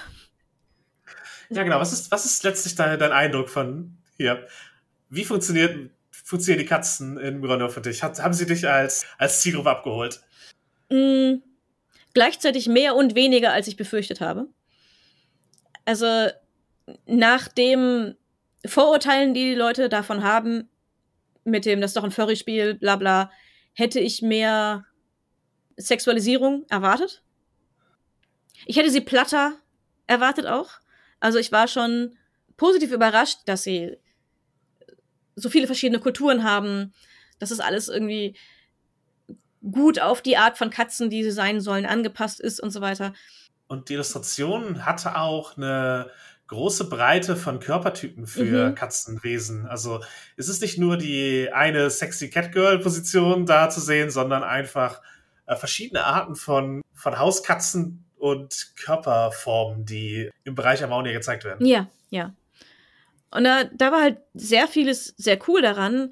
Ja, genau. Was ist, was ist letztlich dein, dein Eindruck von hier? Wie funktioniert, funktionieren die Katzen in Myranor für dich? Hat, haben sie dich als, als Zielgruppe abgeholt? Mm, gleichzeitig mehr und weniger, als ich befürchtet habe. Also nach dem Vorurteilen, die die Leute davon haben, mit dem, das ist doch ein Furry-Spiel, bla bla, hätte ich mehr Sexualisierung erwartet. Ich hätte sie platter erwartet auch. Also ich war schon positiv überrascht, dass sie so viele verschiedene Kulturen haben, dass es alles irgendwie gut auf die Art von Katzen, die sie sein sollen, angepasst ist und so weiter. Und die Illustration hatte auch eine große Breite von Körpertypen für Mhm. Katzenwesen. Also es ist nicht nur die eine sexy Catgirl-Position da zu sehen, sondern einfach äh, verschiedene Arten von, von Hauskatzen und Körperformen, die im Bereich Amaunier gezeigt werden. Ja, ja. Und da, da war halt sehr vieles sehr cool daran.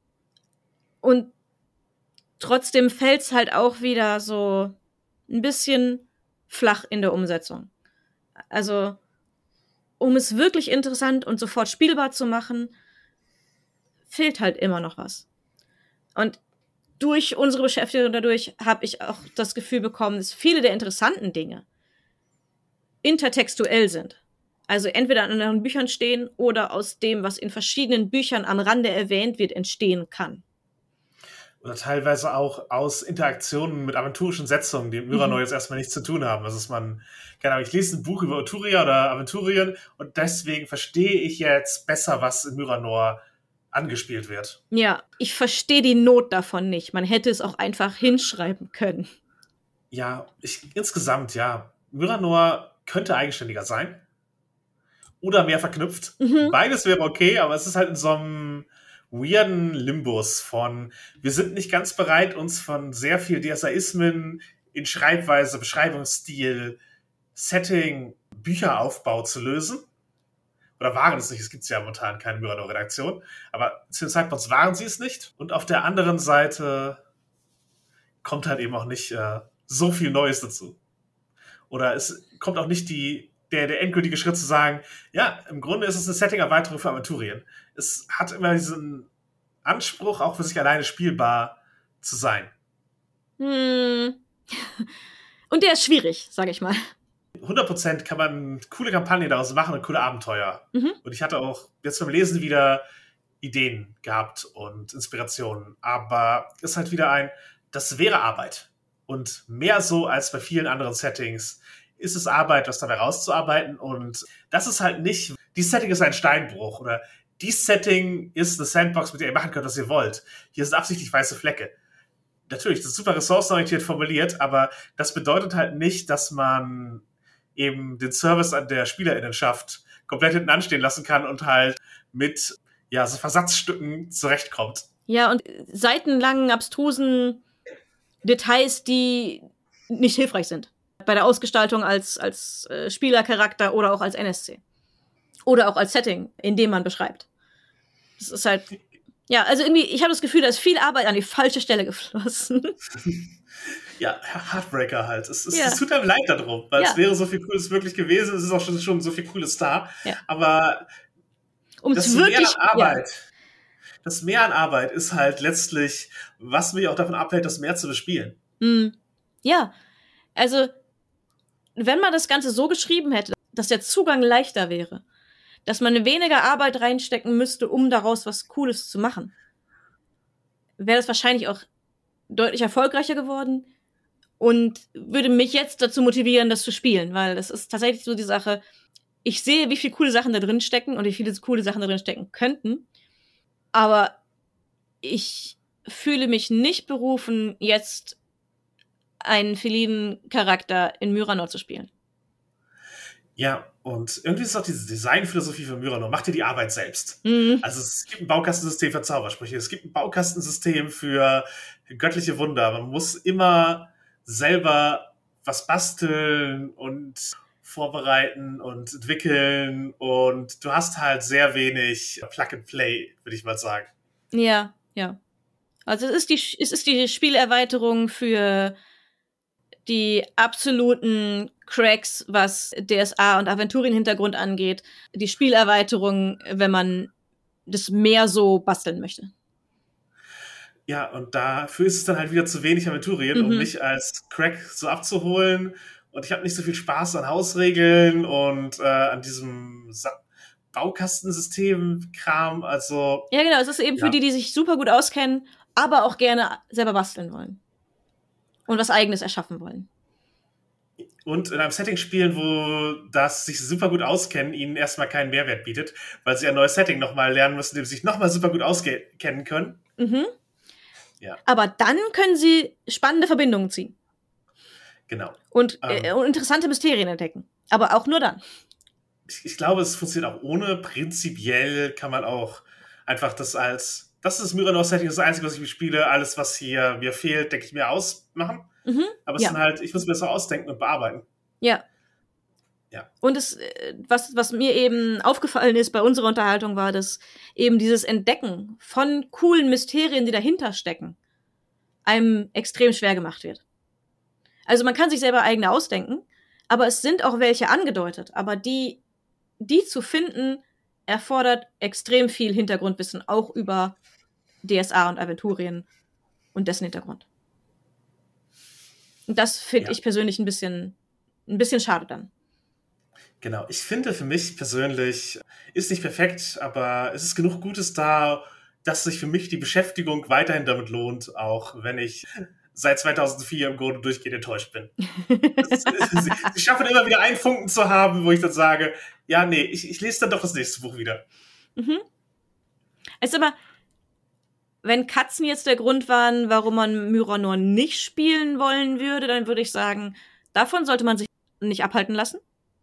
Und trotzdem fällt's halt auch wieder so ein bisschen flach in der Umsetzung. Also, um es wirklich interessant und sofort spielbar zu machen, fehlt halt immer noch was. Und durch unsere Beschäftigung dadurch habe ich auch das Gefühl bekommen, dass viele der interessanten Dinge intertextuell sind. Also entweder in anderen Büchern stehen oder aus dem, was in verschiedenen Büchern am Rande erwähnt wird, entstehen kann. Oder teilweise auch aus Interaktionen mit aventurischen Setzungen, die mit Myranor Mhm. jetzt erstmal nichts zu tun haben. Also dass man, keine Ahnung, ich lese ein Buch über Uturia oder Aventurien und deswegen verstehe ich jetzt besser, was in Myranor angespielt wird. Ja, ich verstehe die Not davon nicht. Man hätte es auch einfach hinschreiben können. Ja, ich, insgesamt, ja. Myranor könnte eigenständiger sein. Oder mehr verknüpft. Mhm. Beides wäre okay, aber es ist halt in so einem weirden Limbus von, wir sind nicht ganz bereit, uns von sehr viel DSAismen in Schreibweise, Beschreibungsstil, Setting, Bücheraufbau zu lösen. Oder waren es nicht, es gibt ja momentan keine Myranor-Redaktion, aber zu dem Zeitpunkt waren sie es nicht. Und auf der anderen Seite kommt halt eben auch nicht äh, so viel Neues dazu. Oder es kommt auch nicht die, der, der endgültige Schritt zu sagen, ja, im Grunde ist es eine Setting-Erweiterung für Aventurien. Es hat immer diesen Anspruch, auch für sich alleine spielbar zu sein. Hm. Und der ist schwierig, sage ich mal. hundert Prozent kann man coole Kampagnen daraus machen und coole Abenteuer. Mhm. Und ich hatte auch jetzt beim Lesen wieder Ideen gehabt und Inspirationen. Aber es ist halt wieder ein, das wäre Arbeit. Und mehr so als bei vielen anderen Settings ist es Arbeit, das dabei rauszuarbeiten. Und das ist halt nicht, dieses Setting ist ein Steinbruch oder dieses Setting ist eine Sandbox, mit der ihr machen könnt, was ihr wollt. Hier sind absichtlich weiße Flecke. Natürlich, das ist super ressourcenorientiert formuliert, aber das bedeutet halt nicht, dass man eben den Service an der SpielerInnenschaft komplett hinten anstehen lassen kann und halt mit ja, so Versatzstücken zurechtkommt. Ja, und seitenlangen, abstrusen Details, die nicht hilfreich sind. Bei der Ausgestaltung als, als äh, Spielercharakter oder auch als N S C. Oder auch als Setting, in dem man beschreibt. Das ist halt Ja, also irgendwie, ich habe das Gefühl, da ist viel Arbeit an die falsche Stelle geflossen. Ja, Heartbreaker halt. Es, es, Ja. es tut einem leid darum, weil Ja. es wäre so viel Cooles wirklich gewesen. Es ist auch schon, schon so viel Cooles da. Ja. Aber Um das es Mehr wirklich. an Arbeit, das Mehr an Arbeit ist halt letztlich, was mich auch davon abhält, das mehr zu bespielen. Ja. Mm, ja, also, wenn man das Ganze so geschrieben hätte, dass der Zugang leichter wäre, dass man weniger Arbeit reinstecken müsste, um daraus was Cooles zu machen, wäre das wahrscheinlich auch deutlich erfolgreicher geworden und würde mich jetzt dazu motivieren, das zu spielen, weil das ist tatsächlich so die Sache, ich sehe, wie viele coole Sachen da drin stecken und wie viele coole Sachen da drin stecken könnten, aber ich fühle mich nicht berufen, jetzt einen felinen Charakter in Myranor zu spielen. Ja, und irgendwie ist es auch diese Designphilosophie von Myranor. Mach dir die Arbeit selbst. Mhm. Also es gibt ein Baukastensystem für Zaubersprüche, es gibt ein Baukastensystem für göttliche Wunder. Man muss immer selber was basteln und vorbereiten und entwickeln und du hast halt sehr wenig Plug and Play, würde ich mal sagen. Ja, ja. Also es ist die, es ist die Spielerweiterung für die absoluten Cracks, was D S A und Aventurien-Hintergrund angeht. Die Spielerweiterung, wenn man das mehr so basteln möchte. Ja, und dafür ist es dann halt wieder zu wenig Aventurien, Mhm. um mich als Crack so abzuholen. Und ich habe nicht so viel Spaß an Hausregeln und äh, an diesem Sa- Baukastensystem-Kram. Also, Ja, genau. Es ist eben Ja. für die, die sich super gut auskennen, aber auch gerne selber basteln wollen. Und was Eigenes erschaffen wollen. und in einem Setting spielen, wo das sich super gut auskennen, ihnen erstmal keinen Mehrwert bietet, weil sie ein neues Setting nochmal lernen müssen, dem sie sich nochmal super gut auskennen können. Mhm. Ja. Aber dann können sie spannende Verbindungen ziehen. Genau. Und, Ähm. äh, und interessante Mysterien entdecken. Aber auch nur dann. Ich, ich glaube, es funktioniert auch ohne. Prinzipiell kann man auch einfach das als, das ist das Myranor-Setting, das ist das Einzige, was ich spiele. Alles, was hier mir fehlt, denke ich mir aus, machen. Mhm. Aber es Ja. sind halt, ich muss mir das auch ausdenken und bearbeiten. Ja. Ja. Und es, äh, was, was mir eben aufgefallen ist bei unserer Unterhaltung, war, dass eben dieses Entdecken von coolen Mysterien, die dahinter stecken, einem extrem schwer gemacht wird. Also man kann sich selber eigene ausdenken, aber es sind auch welche angedeutet. Aber die, die zu finden, erfordert extrem viel Hintergrundwissen, auch über D S A und Aventurien und dessen Hintergrund. Und das finde Ja. ich persönlich ein bisschen, ein bisschen schade dann. Genau. Ich finde für mich persönlich, ist nicht perfekt, aber es ist genug Gutes da, dass sich für mich die Beschäftigung weiterhin damit lohnt, auch wenn ich seit zweitausendvier im Grunde durchgehend enttäuscht bin. Es- sie, sie schaffen immer wieder einen Funken zu haben, wo ich dann sage, ja, nee, ich, ich lese dann doch das nächste Buch wieder. Mhm. Also aber, wenn Katzen jetzt der Grund waren, warum man Myranor nicht spielen wollen würde, dann würde ich sagen, davon sollte man sich nicht abhalten lassen.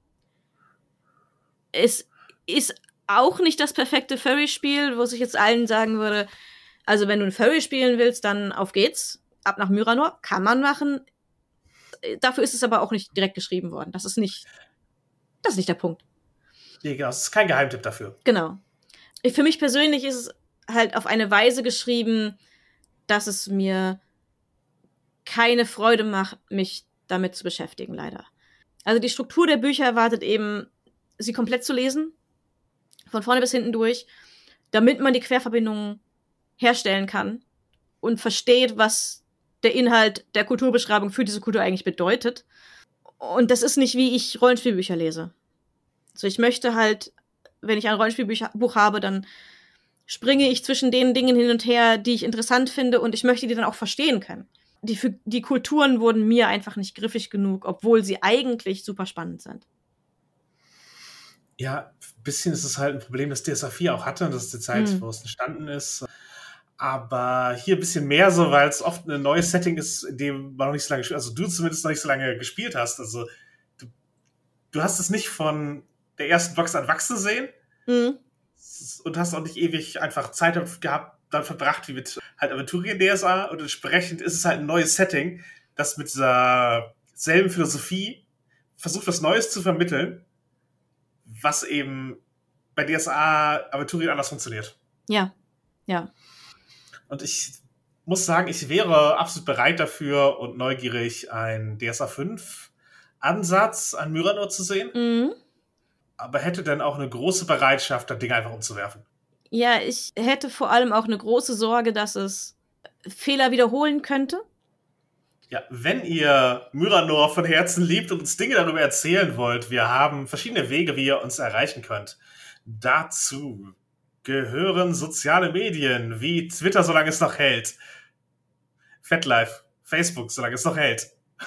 Es ist auch nicht das perfekte Furry-Spiel, wo ich jetzt allen sagen würde, also wenn du ein Furry spielen willst, dann auf geht's. Ab nach Myranor, kann man machen. Dafür ist es aber auch nicht direkt geschrieben worden. Das ist nicht, das ist nicht der Punkt. Nee, genau, es ist kein Geheimtipp dafür. Genau. Ich- Für mich persönlich ist es halt auf eine Weise geschrieben, dass es mir keine Freude macht, mich damit zu beschäftigen, leider. Also die Struktur der Bücher erwartet eben, sie komplett zu lesen, von vorne bis hinten durch, damit man die Querverbindungen herstellen kann und versteht, was der Inhalt der Kulturbeschreibung für diese Kultur eigentlich bedeutet. Und das ist nicht, wie ich Rollenspielbücher lese. Also ich möchte halt, wenn ich ein Rollenspielbuch habe, dann springe ich zwischen den Dingen hin und her, die ich interessant finde, und ich möchte die dann auch verstehen können. Die, für, die Kulturen wurden mir einfach nicht griffig genug, obwohl sie eigentlich super spannend sind. Ja, ein bisschen ist es halt ein Problem, das D S A vier auch hatte und das ist die Zeit, Hm. wo es entstanden ist. Aber hier ein bisschen mehr so, weil es oft ein neues Setting ist, in dem man noch nicht so lange, also du zumindest noch nicht so lange gespielt hast. Also du, du hast es nicht von der ersten Box an wachsen sehen Mhm. und hast auch nicht ewig einfach Zeit gehabt, dann verbracht wie mit halt Aventurien D S A, und entsprechend ist es halt ein neues Setting, das mit dieser selben Philosophie versucht, was Neues zu vermitteln, was eben bei D S A Aventurien anders funktioniert. Ja, Ja. Und ich muss sagen, ich wäre absolut bereit dafür und neugierig, einen D S A fünf Ansatz an Myranor zu sehen. Mhm. Aber hätte dann auch eine große Bereitschaft, das Ding einfach umzuwerfen. Ja, ich hätte vor allem auch eine große Sorge, dass es Fehler wiederholen könnte. Ja, wenn ihr Myranor von Herzen liebt und uns Dinge darüber erzählen wollt, wir haben verschiedene Wege, wie ihr uns erreichen könnt. Dazu gehören soziale Medien wie Twitter, solange es noch hält. FetLife, Facebook, solange es noch hält.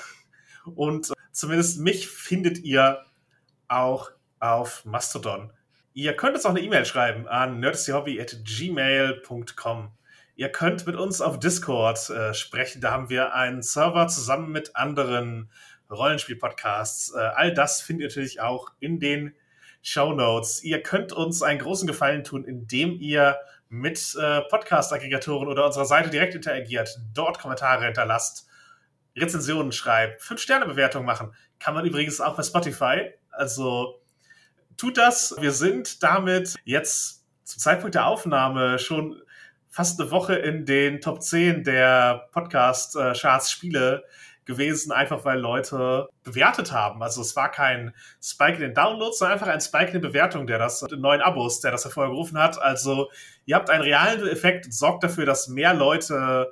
Und zumindest mich findet ihr auch auf Mastodon. Ihr könnt uns auch eine E-Mail schreiben an nerdyhobby at gmail punkt com. Ihr könnt mit uns auf Discord äh, sprechen. Da haben wir einen Server zusammen mit anderen Rollenspiel-Podcasts. Äh, all das findet ihr natürlich auch in den Shownotes. Ihr könnt uns einen großen Gefallen tun, indem ihr mit äh, Podcast-Aggregatoren oder unserer Seite direkt interagiert, dort Kommentare hinterlasst, Rezensionen schreibt, fünf Sterne Bewertungen machen. Kann man übrigens auch bei Spotify. Also tut das. Wir sind damit jetzt zum Zeitpunkt der Aufnahme schon fast eine Woche in den Top zehn der Podcast-Charts Spiele gewesen, einfach weil Leute bewertet haben. Also es war kein Spike in den Downloads, sondern einfach ein Spike in den Bewertungen, der das, in neuen Abos, der das hervorgerufen hat. Also ihr habt einen realen Effekt und sorgt dafür, dass mehr Leute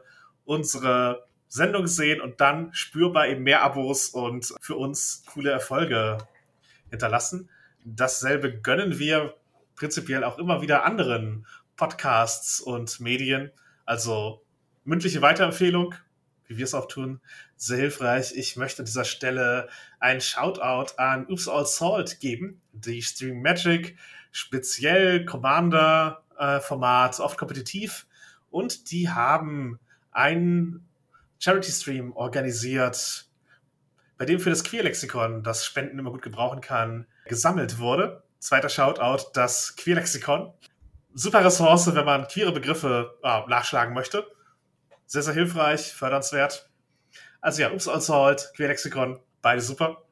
unsere Sendung sehen und dann spürbar eben mehr Abos und für uns coole Erfolge hinterlassen. Dasselbe gönnen wir prinzipiell auch immer wieder anderen Podcasts und Medien. Also mündliche Weiterempfehlung, wie wir es auch tun, sehr hilfreich. Ich möchte an dieser Stelle einen Shoutout an Oops All Salt geben, die Stream Magic, speziell Commander-Format, oft kompetitiv. Und die haben einen Charity-Stream organisiert, bei dem für das Queerlexikon, das Spenden immer gut gebrauchen kann, gesammelt wurde. Zweiter Shoutout, das Queerlexikon. Super Ressource, wenn man queere Begriffe äh, nachschlagen möchte. Sehr, sehr hilfreich, fördernswert. Also ja, Oops All Salt, Queerlexikon, beide super.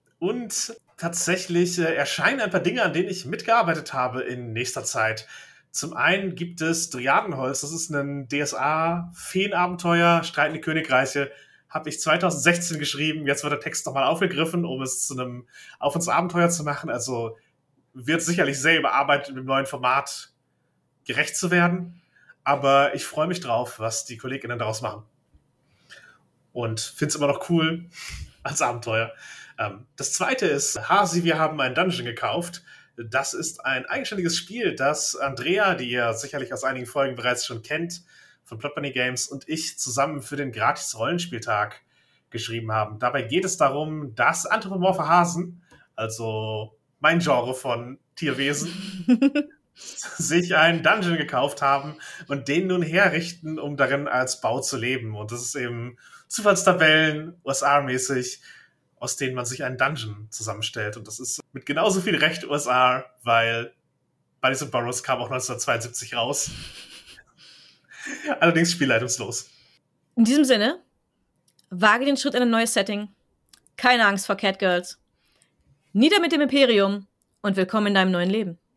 Und tatsächlich äh, erscheinen ein paar Dinge, an denen ich mitgearbeitet habe in nächster Zeit. Zum einen gibt es Dryadenholz, das ist ein D S A-Feenabenteuer, Streitende Königreiche, habe ich zwanzig sechzehn geschrieben, jetzt wird der Text nochmal aufgegriffen, um es zu einem Auf- ins Abenteuer zu machen, also wird sicherlich sehr überarbeitet, im neuen Format gerecht zu werden, aber ich freue mich drauf, was die KollegInnen daraus machen. Und finde es immer noch cool als Abenteuer. Ähm, das zweite ist, Hasi, wir haben einen Dungeon gekauft. Das ist ein eigenständiges Spiel, das Andrea, die ihr sicherlich aus einigen Folgen bereits schon kennt, von Plot Bunny Games und ich zusammen für den Gratis-Rollenspieltag geschrieben haben. Dabei geht es darum, dass anthropomorphe Hasen, also mein Genre von Tierwesen, sich einen Dungeon gekauft haben und den nun herrichten, um darin als Bau zu leben. Und das ist eben Zufallstabellen, U S A-mäßig, aus denen man sich einen Dungeon zusammenstellt. Und das ist mit genauso viel Recht U S A, weil Buddies and Burrows kam auch neunzehnhundertzweiundsiebzig raus. Allerdings spielleitungslos. In diesem Sinne, wage den Schritt in ein neues Setting. Keine Angst vor Catgirls. Nieder mit dem Imperium und willkommen in deinem neuen Leben.